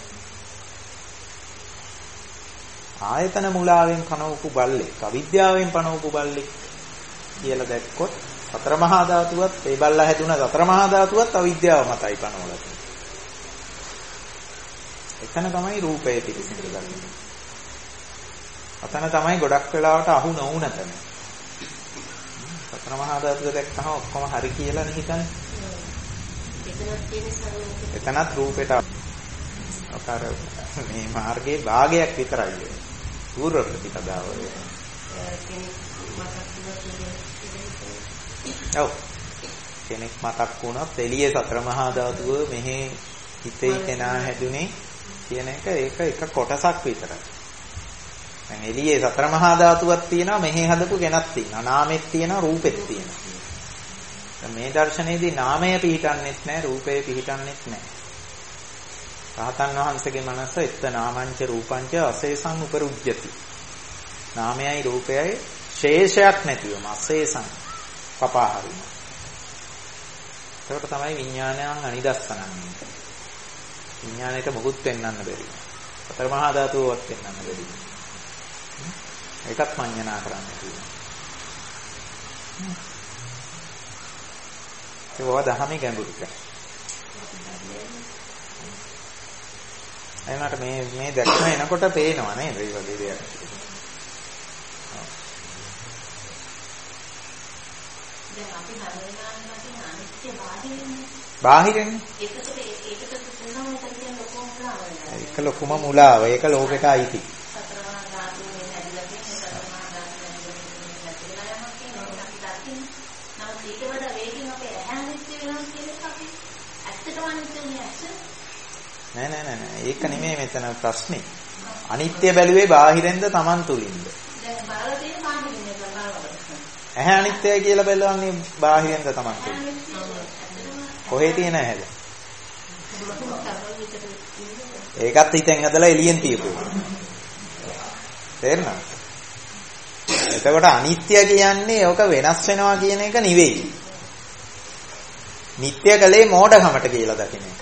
Speaker 1: ආයතන මුලාවෙන් කනවපු බල්ලෙක්, අවිද්‍යාවෙන් පනවපු බල්ලෙක් කියලා දැක්කොත් සතර මහා ධාතුවත් ඒ බල්ලා හැදුන සතර මහා ධාතුවත් අවිද්‍යාව මතයි පනවලා තියෙන්නේ. එතන තමයි රූපය පිටිසිඳ ගන්නේ. අතන තමයි ගොඩක් වෙලාවට අහු නොවුන තැන. සතර මහා ධාතුව දැක්කම ඔක්කොම හරි කියලා නේ හිතන්නේ. එතනත් රූපෙට අකාර මේ මාර්ගයේ භාගයක් විතරයි. පූර්ව ප්‍රතිපදාව. ඔව්. කෙනෙක් මතක් වුණොත් එළියේ සතර මහා ධාතුව මෙහි හිතේ කෙනා හැදුනේ කියන එක ඒක එක කොටසක් විතරයි. දැන් එළියේ සතර මහා ධාතුවක් තියෙනවා මෙහි හදපු කෙනක් තියෙනවා. නාමෙත් තියෙනවා රූපෙත් තියෙනවා. දැන් මේ දර්ශනයේදී නාමය පිහිටන්නේත් නැහැ රූපය පිහිටන්නේත් නැහැ. රහතන් වහන්සේගේ මනස එත්ත නාමංච රූපංච අශේෂං උපරුජ්ජති. නාමයයි රූපයයි ශේෂයක් නැතිවම අශේෂං පපාහරින. ඒකට තමයි විඥානයන් අනිදස්සනන්නේ. විඥාණයට මොකුත් පෙන්වන්න බැරි. සතර මහා ධාතුවවත් පෙන්වන්න බැරි. ඒකත් මඤ්ඤණා කරන්න තියෙනවා. ඒවා දහමේ ගැඹුරුක. එනකට මේ මේ දැක්ම එනකොට පේනවා නේද මේ වගේ දෙයක්.
Speaker 3: දැන් අපි හරියනාන්ට අනිත්‍ය බාහිරින්නේ.
Speaker 1: බාහිරින්නේ.
Speaker 3: ඒකට ඒකට තුනම උතන කියන ලොකුම මුලාව.
Speaker 1: ඒක ලොකුම මුලාව. ඒක ලෝකෙට අයිති.
Speaker 3: සතරමහා ධාතු මේ හැදිලා තියෙන සතරමහා ධාතු හැදිලා තියෙන යමක් කියනවා අපි දකින්න. නමුත් ඊට වඩා වේගින් අපේ ඇහැ අනිත්‍ය වෙනවා කියන එක අපි ඇත්තටම අනිත්‍යනේ ඇත්ත.
Speaker 1: නෑ නෑ නෑ නෑ ඒක නෙමෙයි මෙතන ප්‍රශ්නේ. අනිත්‍ය බැලුවේ බාහිරෙන්ද Taman තුලින්ද?
Speaker 3: දැන් බලලා තියෙන බාහිරින් එක බලවල.
Speaker 1: ඇහැ අනිත්‍යයි කියලා බැලුවන්නේ බාහිරෙන්ද Taman තුලින්ද? කොහේ තියෙන ඇහැද? ඒකත් හිතෙන් හදලා එළියෙන් තියපුවා. තේරෙනවද? එතකොට අනිත්‍ය කියන්නේ ඔක වෙනස් වෙනවා කියන එක නෙවෙයි. නිට්ටය කලේ මෝඩකමට කියලා දකින්න එක.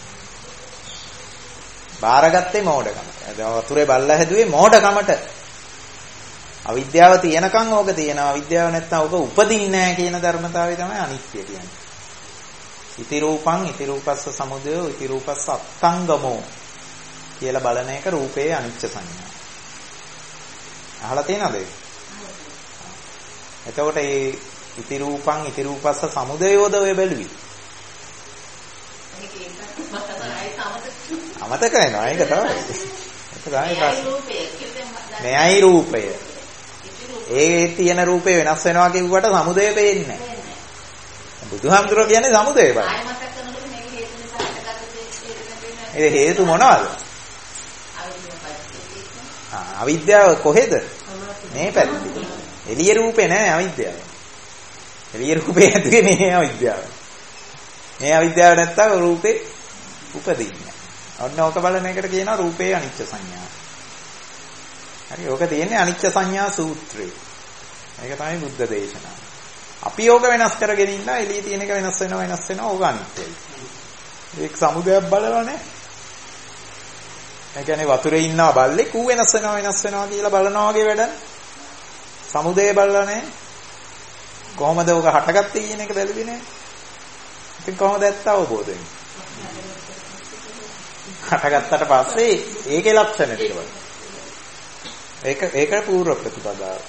Speaker 1: බාරගත්තේ මෝඩකමට. වතුරේ බල්ලා හැදුවේ මෝඩකමට. අවිද්‍යාව තියෙනකන් ඕක තියෙනවා. අවිද්‍යාව නැත්නම් ඕක උපදින්නේ නැහැ කියන ධර්මතාවය තමයි අනිත්‍ය කියන්නේ. ඉති රූපං ඉති රූපස්ස සමුදයෝ ඉති රූපස්ස අත්ංගමෝ කියලා බලන එක රූපයේ අනිච්ච සංඥා. අහලා තියෙනවද ඒක? එතකොට මේ ඉති රූපං ඉති රූපස්ස සමුදයෝද ඔය බැලුවේ? අමතක වෙනවා ඒක තමයි. ඒක තමයි ප්‍රශ්නේ. මෙයයි රූපය. ඒ තියෙන රූපේ වෙනස් වෙනවා කියුවට සමුදය පේන්නේ නැහැ. බුදුහාමුදුරුවෝ කියන්නේ සමුදය බලන්න. ආය මතක් කරනකොට මේක හේතු නිසා හටගත්ත දේ. ඒ හේතු මොනවද? අවිද්‍යාව කොහෙද? මේ පැත්තේ. එළිය රූපේ නෑ අවිද්‍යාව. එළිය රූපේ ඇතුලේ මේ අවිද්‍යාව. මේ අවිද්‍යාව නැත්තම් රූපේ උපදින්නේ. ඔන්න ඕක බලන එකට කියනවා රූපේ අනිච්ච සංඥා. හරි ඕක තියෙන්නේ අනිච්ච සංඥා සූත්‍රයේ. ඒක තමයි බුද්ධ දේශනාව. අපි ඕක වෙනස් කරගෙන ඉන්නා එළියේ තියෙන එක වෙනස් වෙනවා වෙනස් වෙනවා ඕක අනිත්‍යයි. ඒක සමුදයක් බලලා නෑ. ඒ කියන්නේ වතුරේ ඉන්නවා බල්ලෙක් ඌ වෙනස් වෙනවා වෙනස් වෙනවා කියලා බලනවා වගේ වැඩ. සමුදය බලලා නෑ. කොහොමද ඕක හටගත්තේ කියන එක බැලුවේ නෑ. ඉතින් කොහොමද ඇත්ත අවබෝධ වෙන්නේ? හටගත්තට පස්සේ ඒකේ ලක්ෂණ ටික බලන්න. ඒක ඒක පූර්ව ප්‍රතිපදාව.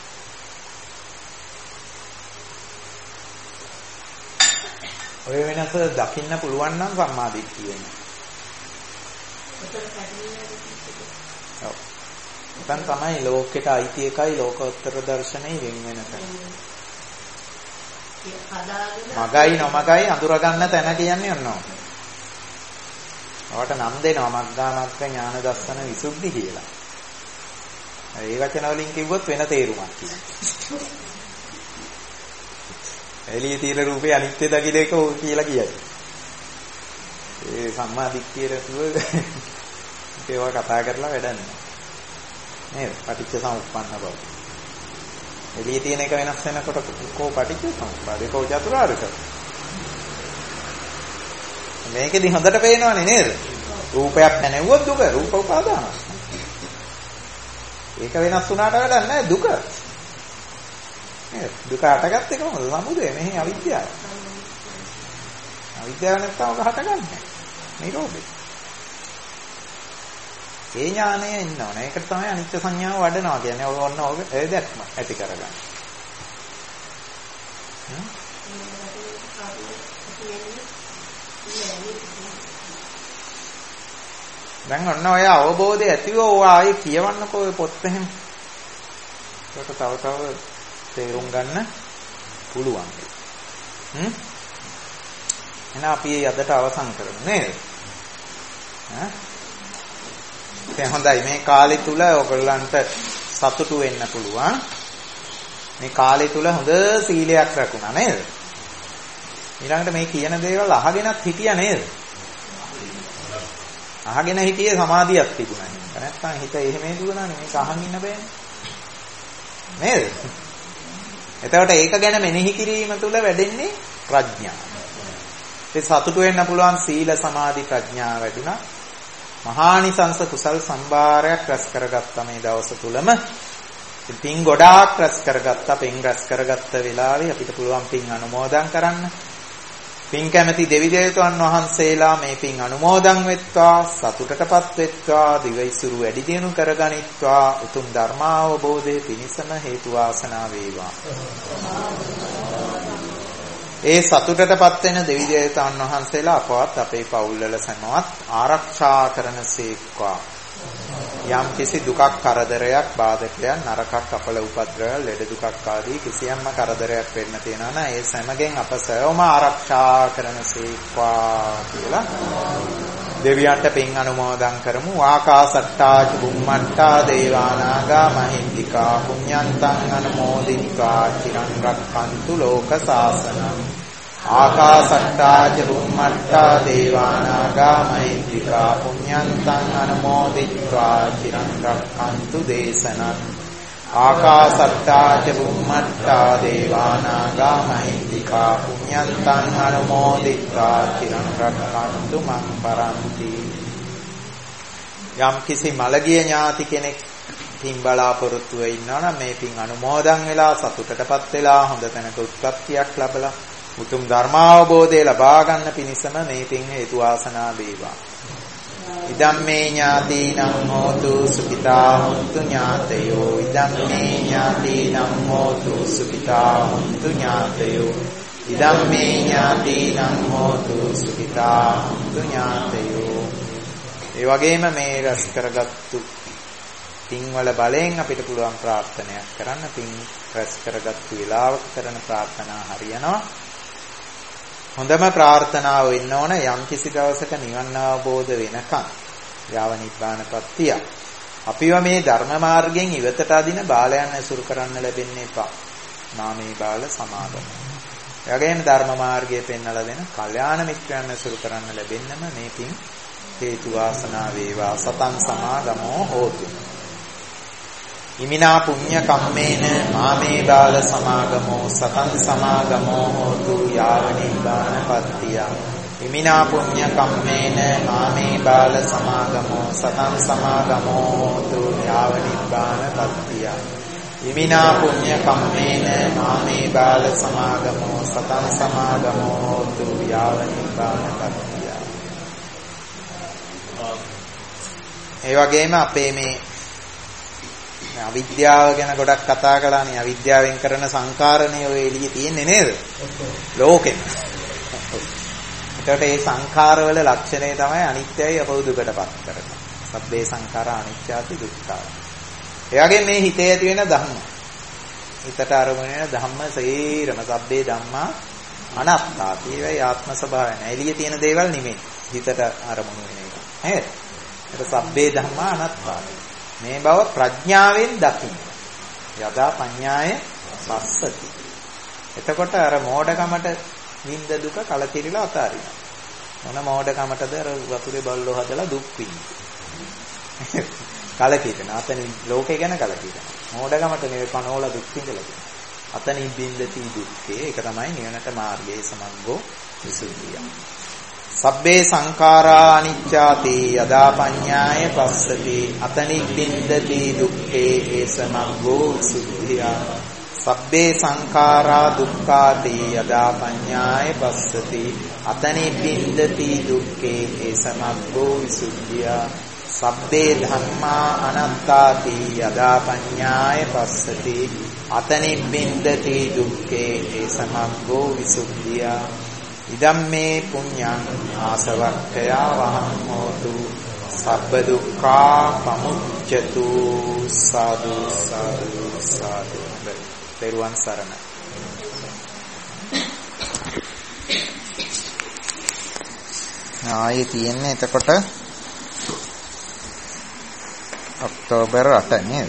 Speaker 1: ඔය වෙනස දකින්න පුළුවන් නම් සම්මාදිට්ඨිය වෙනවා. ඔව්. දැන් තමයි ලෝකෙට අයිති එකයි ලෝකෝත්තර දර්ශනයයි වෙන වෙන තැන. මගයි නොමගයි අඳුර ගන්න තැන කියන්නේ ඔන්නෝ. ඔයාට නම් දෙනවා මග්ගාමග්ග ඥාන දර්ශන විසුද්ධි කියලා. ඒ වචන වලින් කිව්වොත් වෙන තේරුමක් කියනවා. එළියේ තියෙන රූපේ අනිත්‍ය දකින්න එක කියලා කියයි. ඒ සම්මා දිට්ඨියට තුව ඒවා කතා කරලා වැඩක් නෑ. නේද? පටිච්ච සමුප්පන්න බව. එළියේ තියෙන එක වෙනස් වෙනකොට කෝ පටිච්ච සමුප්පාදේ කෝ චතුරාර්ය සත්‍ය. මේකෙදි හොඳට පේනවනේ නේද? රූපයක් නැනෙව්වොත් දුක රූප උපාදාන. ඒක වෙනස් වුණාට වැඩක් නෑ දුක. නේද? දුක හටගත්තේ කොහොමද? සමුදය මෙහි අවිද්‍යාව. අවිද්‍යාව නැත්තම් ඔක හටගන්නේ නෑ. නිරෝධය. ඒ ඥානය එන්න ඕන. ඒකට තමයි අනිත්‍ය සංඥාව වඩනවා කියන්නේ. ඔය ඔන්න ඔය ඒ දැක්ම ඇති කරගන්න. දැන් ඔන්න ඔය අවබෝධය ඇතිව ඔය ආයේ කියවන්නකෝ ඔය පොත් එහෙම. ඒක තව තව තේරුම් ගන්න පුළුවන්. හ්ම්. එහෙනම් අපි අදට අවසන් කරමු නේද? ඈ දැන් හොඳයි මේ කාලය තුල ඔයගොල්ලන්ට සතුටු වෙන්න පුළුවන්. මේ කාලය තුල හොඳ සීලයක් රැකුණා නේද? ඊළඟට මේ කියන දේවල් අහගෙනත් හිටියා නේද? අහගෙන හිටියේ සමාධියක් තිබුණා. නැත්තම් හිත එහෙම දුවනනේ මේක අහන් ඉන්න බෑනේ. නේද? එතකොට ඒක ගැන මෙනෙහි කිරීම තුළ වැඩෙන්නේ ප්‍රඥාව. ඒ සතුටු වෙන්න පුළුවන් සීල සමාධි ප්‍රඥා වැඩුණා. මහානිසංස කුසල් සම්භාරයක් රැස් කරගත්තා මේ දවස තුලම. පින් ගොඩාක් රැස් කරගත්තා. පින් රැස් කරගත්ත වෙලාවේ අපිට පුළුවන් පින් අනුමෝදන් කරන්න. පින් කැමැති දෙවි දේවතාවුන් වහන්සේලා මේ පින් අනුමෝදන් වෙත්වා, සතුටටපත් වෙත්වා, දිවයිසුරු වැඩි දියුණු කරගනිත්වා, උතුම් ධර්මාවබෝධයේ පිණසම හේතු වාසනා වේවා. ඒ සතුටටපත් වෙන දෙවි දේවතාවුන් වහන්සේලා අපවත් අපේ පවුල්වල සමවත් ආරක්ෂා කරනසේක්වා. යම් කිසි දුකක් කරදරයක් බාධකයක් නරකක් අපල උපද්‍රවයක් ලෙඩ දුකක් ආදී කිසියම්ම කරදරයක් වෙන්න තියෙනවා නම් ඒ සෑමගෙන් අප සෑවම ආරක්ෂා කරනසේක්වා කියලා දෙවියන්ට පින් අනුමෝදන් කරමු. ආකාසට්ටා චුම්මට්ටා දේවානාගා මහින්దికා පුඤ්ඤන්තං අනුමෝදිत्वा චිරං රක්ඛන්තු ලෝක සාසනං. ආකාසට්ටා චුම්මට්ටා දේවානාගා මහින්దికා පුඤ්ඤන්තං අනුමෝදිत्वा චිරං රක්ඛන්තු දේශනං. ආකාසට්ටා චුම්මට්ටා දේවානාගා මහින්దికා පුඤ්ඤන්තං අනුමෝදිत्वा චිරං රක්ඛන්තු මං පරන්ති. යම් කිසි මළගිය ඥාති කෙනෙක් පින් බලාපොරොත්තු වෙ ඉන්නවා නම් මේ පින් අනුමෝදන් වෙලා සතුටටපත් වෙලා හොඳ තැනක උත්පත්තියක් ලැබලා උතුම් ධර්මාවබෝධය ලබා ගන්න පිණිසම මේ පින් හේතු වාසනා වේවා. ඉදම්මේ ඥාතිනම් හෝතු සුඛිතා හොන්තු ඥාතයෝ. ඉදම්මේ ඥාතිනම් හෝතු සුඛිතා හොන්තු ඥාතයෝ. ඉදම්මේ ඥාතිනම් හෝතු සුඛිතා හොන්තු ඥාතයෝ. ඒ වගේම මේ රැස් කරගත්තු පින්වල බලයෙන් අපිට පුළුවන් ප්‍රාර්ථනාවක් කරන්න. පින් රැස් කරගත්තු වෙලාවක කරන ප්‍රාර්ථනා හරියනවා. හොඳම ප්‍රාර්ථනාව වෙන්න ඕන යම් කිසි දවසක නිවන් අවබෝධ වෙනකන් යාව නිබ්බානපත්තිය. අපිව මේ ධර්ම මාර්ගයෙන් ඉවතට අදින බාලයන් ඇසුරු කරන්න ලැබෙන්න එපා. නාමේ බාල සමාගම. එයාගේම ධර්ම මාර්ගය පෙන්වලා දෙන කල්යාණ මිත්‍රයන් ඇසුරු කරන්න ලැබෙන්නම මේ පින් හේතු වාසනා වේවා. සතං සමාගමෝ හෝතු. ඉමිනා පුඤ්ඤ කම්මේන මාමේ බාල සමාගමෝ සතං සමාගමෝ හෝතු යාව නිබ්බානපත්තිය. ඉමිනා පුඤ්ඤ කම්මේන මාමේ බාල සමාගමෝ සතං සමාගමෝ හෝතු යාව නිබ්බානපත්තිය. ඉමිනා පුඤ්ඤ කම්මේන මාමේ බාල සමාගමෝ සතං සමාගමෝ හෝතු යාව නිබ්බානපත්තිය. ඒ වගේම අපේ මේ අවිද්‍යාව ගැන ගොඩක් කතා කළානේ. අවිද්‍යාවෙන් කරන සංකාරණේ ඔය එළියේ තියෙන්නේ නේද? ලෝකෙම. එතකොට මේ සංඛාරවල ලක්ෂණය තමයි අනිත්‍යයි අපෞදුකටපත් කරන. සබ්බේ සංඛාරා අනිත්‍යාති දුක්ඛා. ඒ වගේ මේ හිතේ ඇති වෙන ධම්ම. හිතට අරමුණ වෙන ධම්ම සේරම සබ්බේ ධම්මා අනාත්තාති. ඒවයි ආත්ම ස්වභාවය නෑ. එළියේ තියෙන දේවල් නෙමෙයි. හිතට අරමුණ වෙන එක. නේද? ඒක සබ්බේ ධම්මා අනාත්තාති. මේ බව ප්‍රඥාවෙන් දකින්න. යදා පඤ්ඤාය පස්සති. එතකොට අර මෝඩකමට විඳ දුක කලකිරිලා අතාරිනවා. මොන මෝඩකමටද අර වතුරේ බල්ලෝ හදලා දුක් විඳින්නේ. කලකිරෙන. අතනින් ලෝකේ ගැන කලකිරෙන. මෝඩකමට නෙවෙයි කනෝල දුක් විඳලා තියෙනවා. අතනින් බින්දති දුක්ඛේ. ඒක තමයි නිවනට මාර්ගයේ සමග්ගෝ විසුද්ධිය. සබ්බේ සංඛාරා අනිච්චාති යදා පඤ්ඤාය පස්සති අතනි බින්දති දුක්ඛේ ඒසමග්ගෝ විසුද්ධිය. සබ්බේ සංඛාරා දුක්ඛාති යදා පඤ්ඤාය පස්සති අතනි බින්දති දුක්ඛේ ඒසමග්ගෝ විසුද්ධිය. සබ්බේ ධම්මා අනාත්තාති යදා පඤ්ඤාය පස්සති අතනි බින්දති දුක්ඛේ ඒසමග්ගෝ විසුද්ධිය. ඉදම්මේ පුඤ්ඤං ආසවක්ඛයා වහං හෝතු සබ්බ දුක්ඛා පමුච්ඡතු. සාදු සාදු සාදු. පෙරුවන් සරණයි. ආයේ තියෙන්නේ එතකොට ඔක්තෝබර් අට නේද?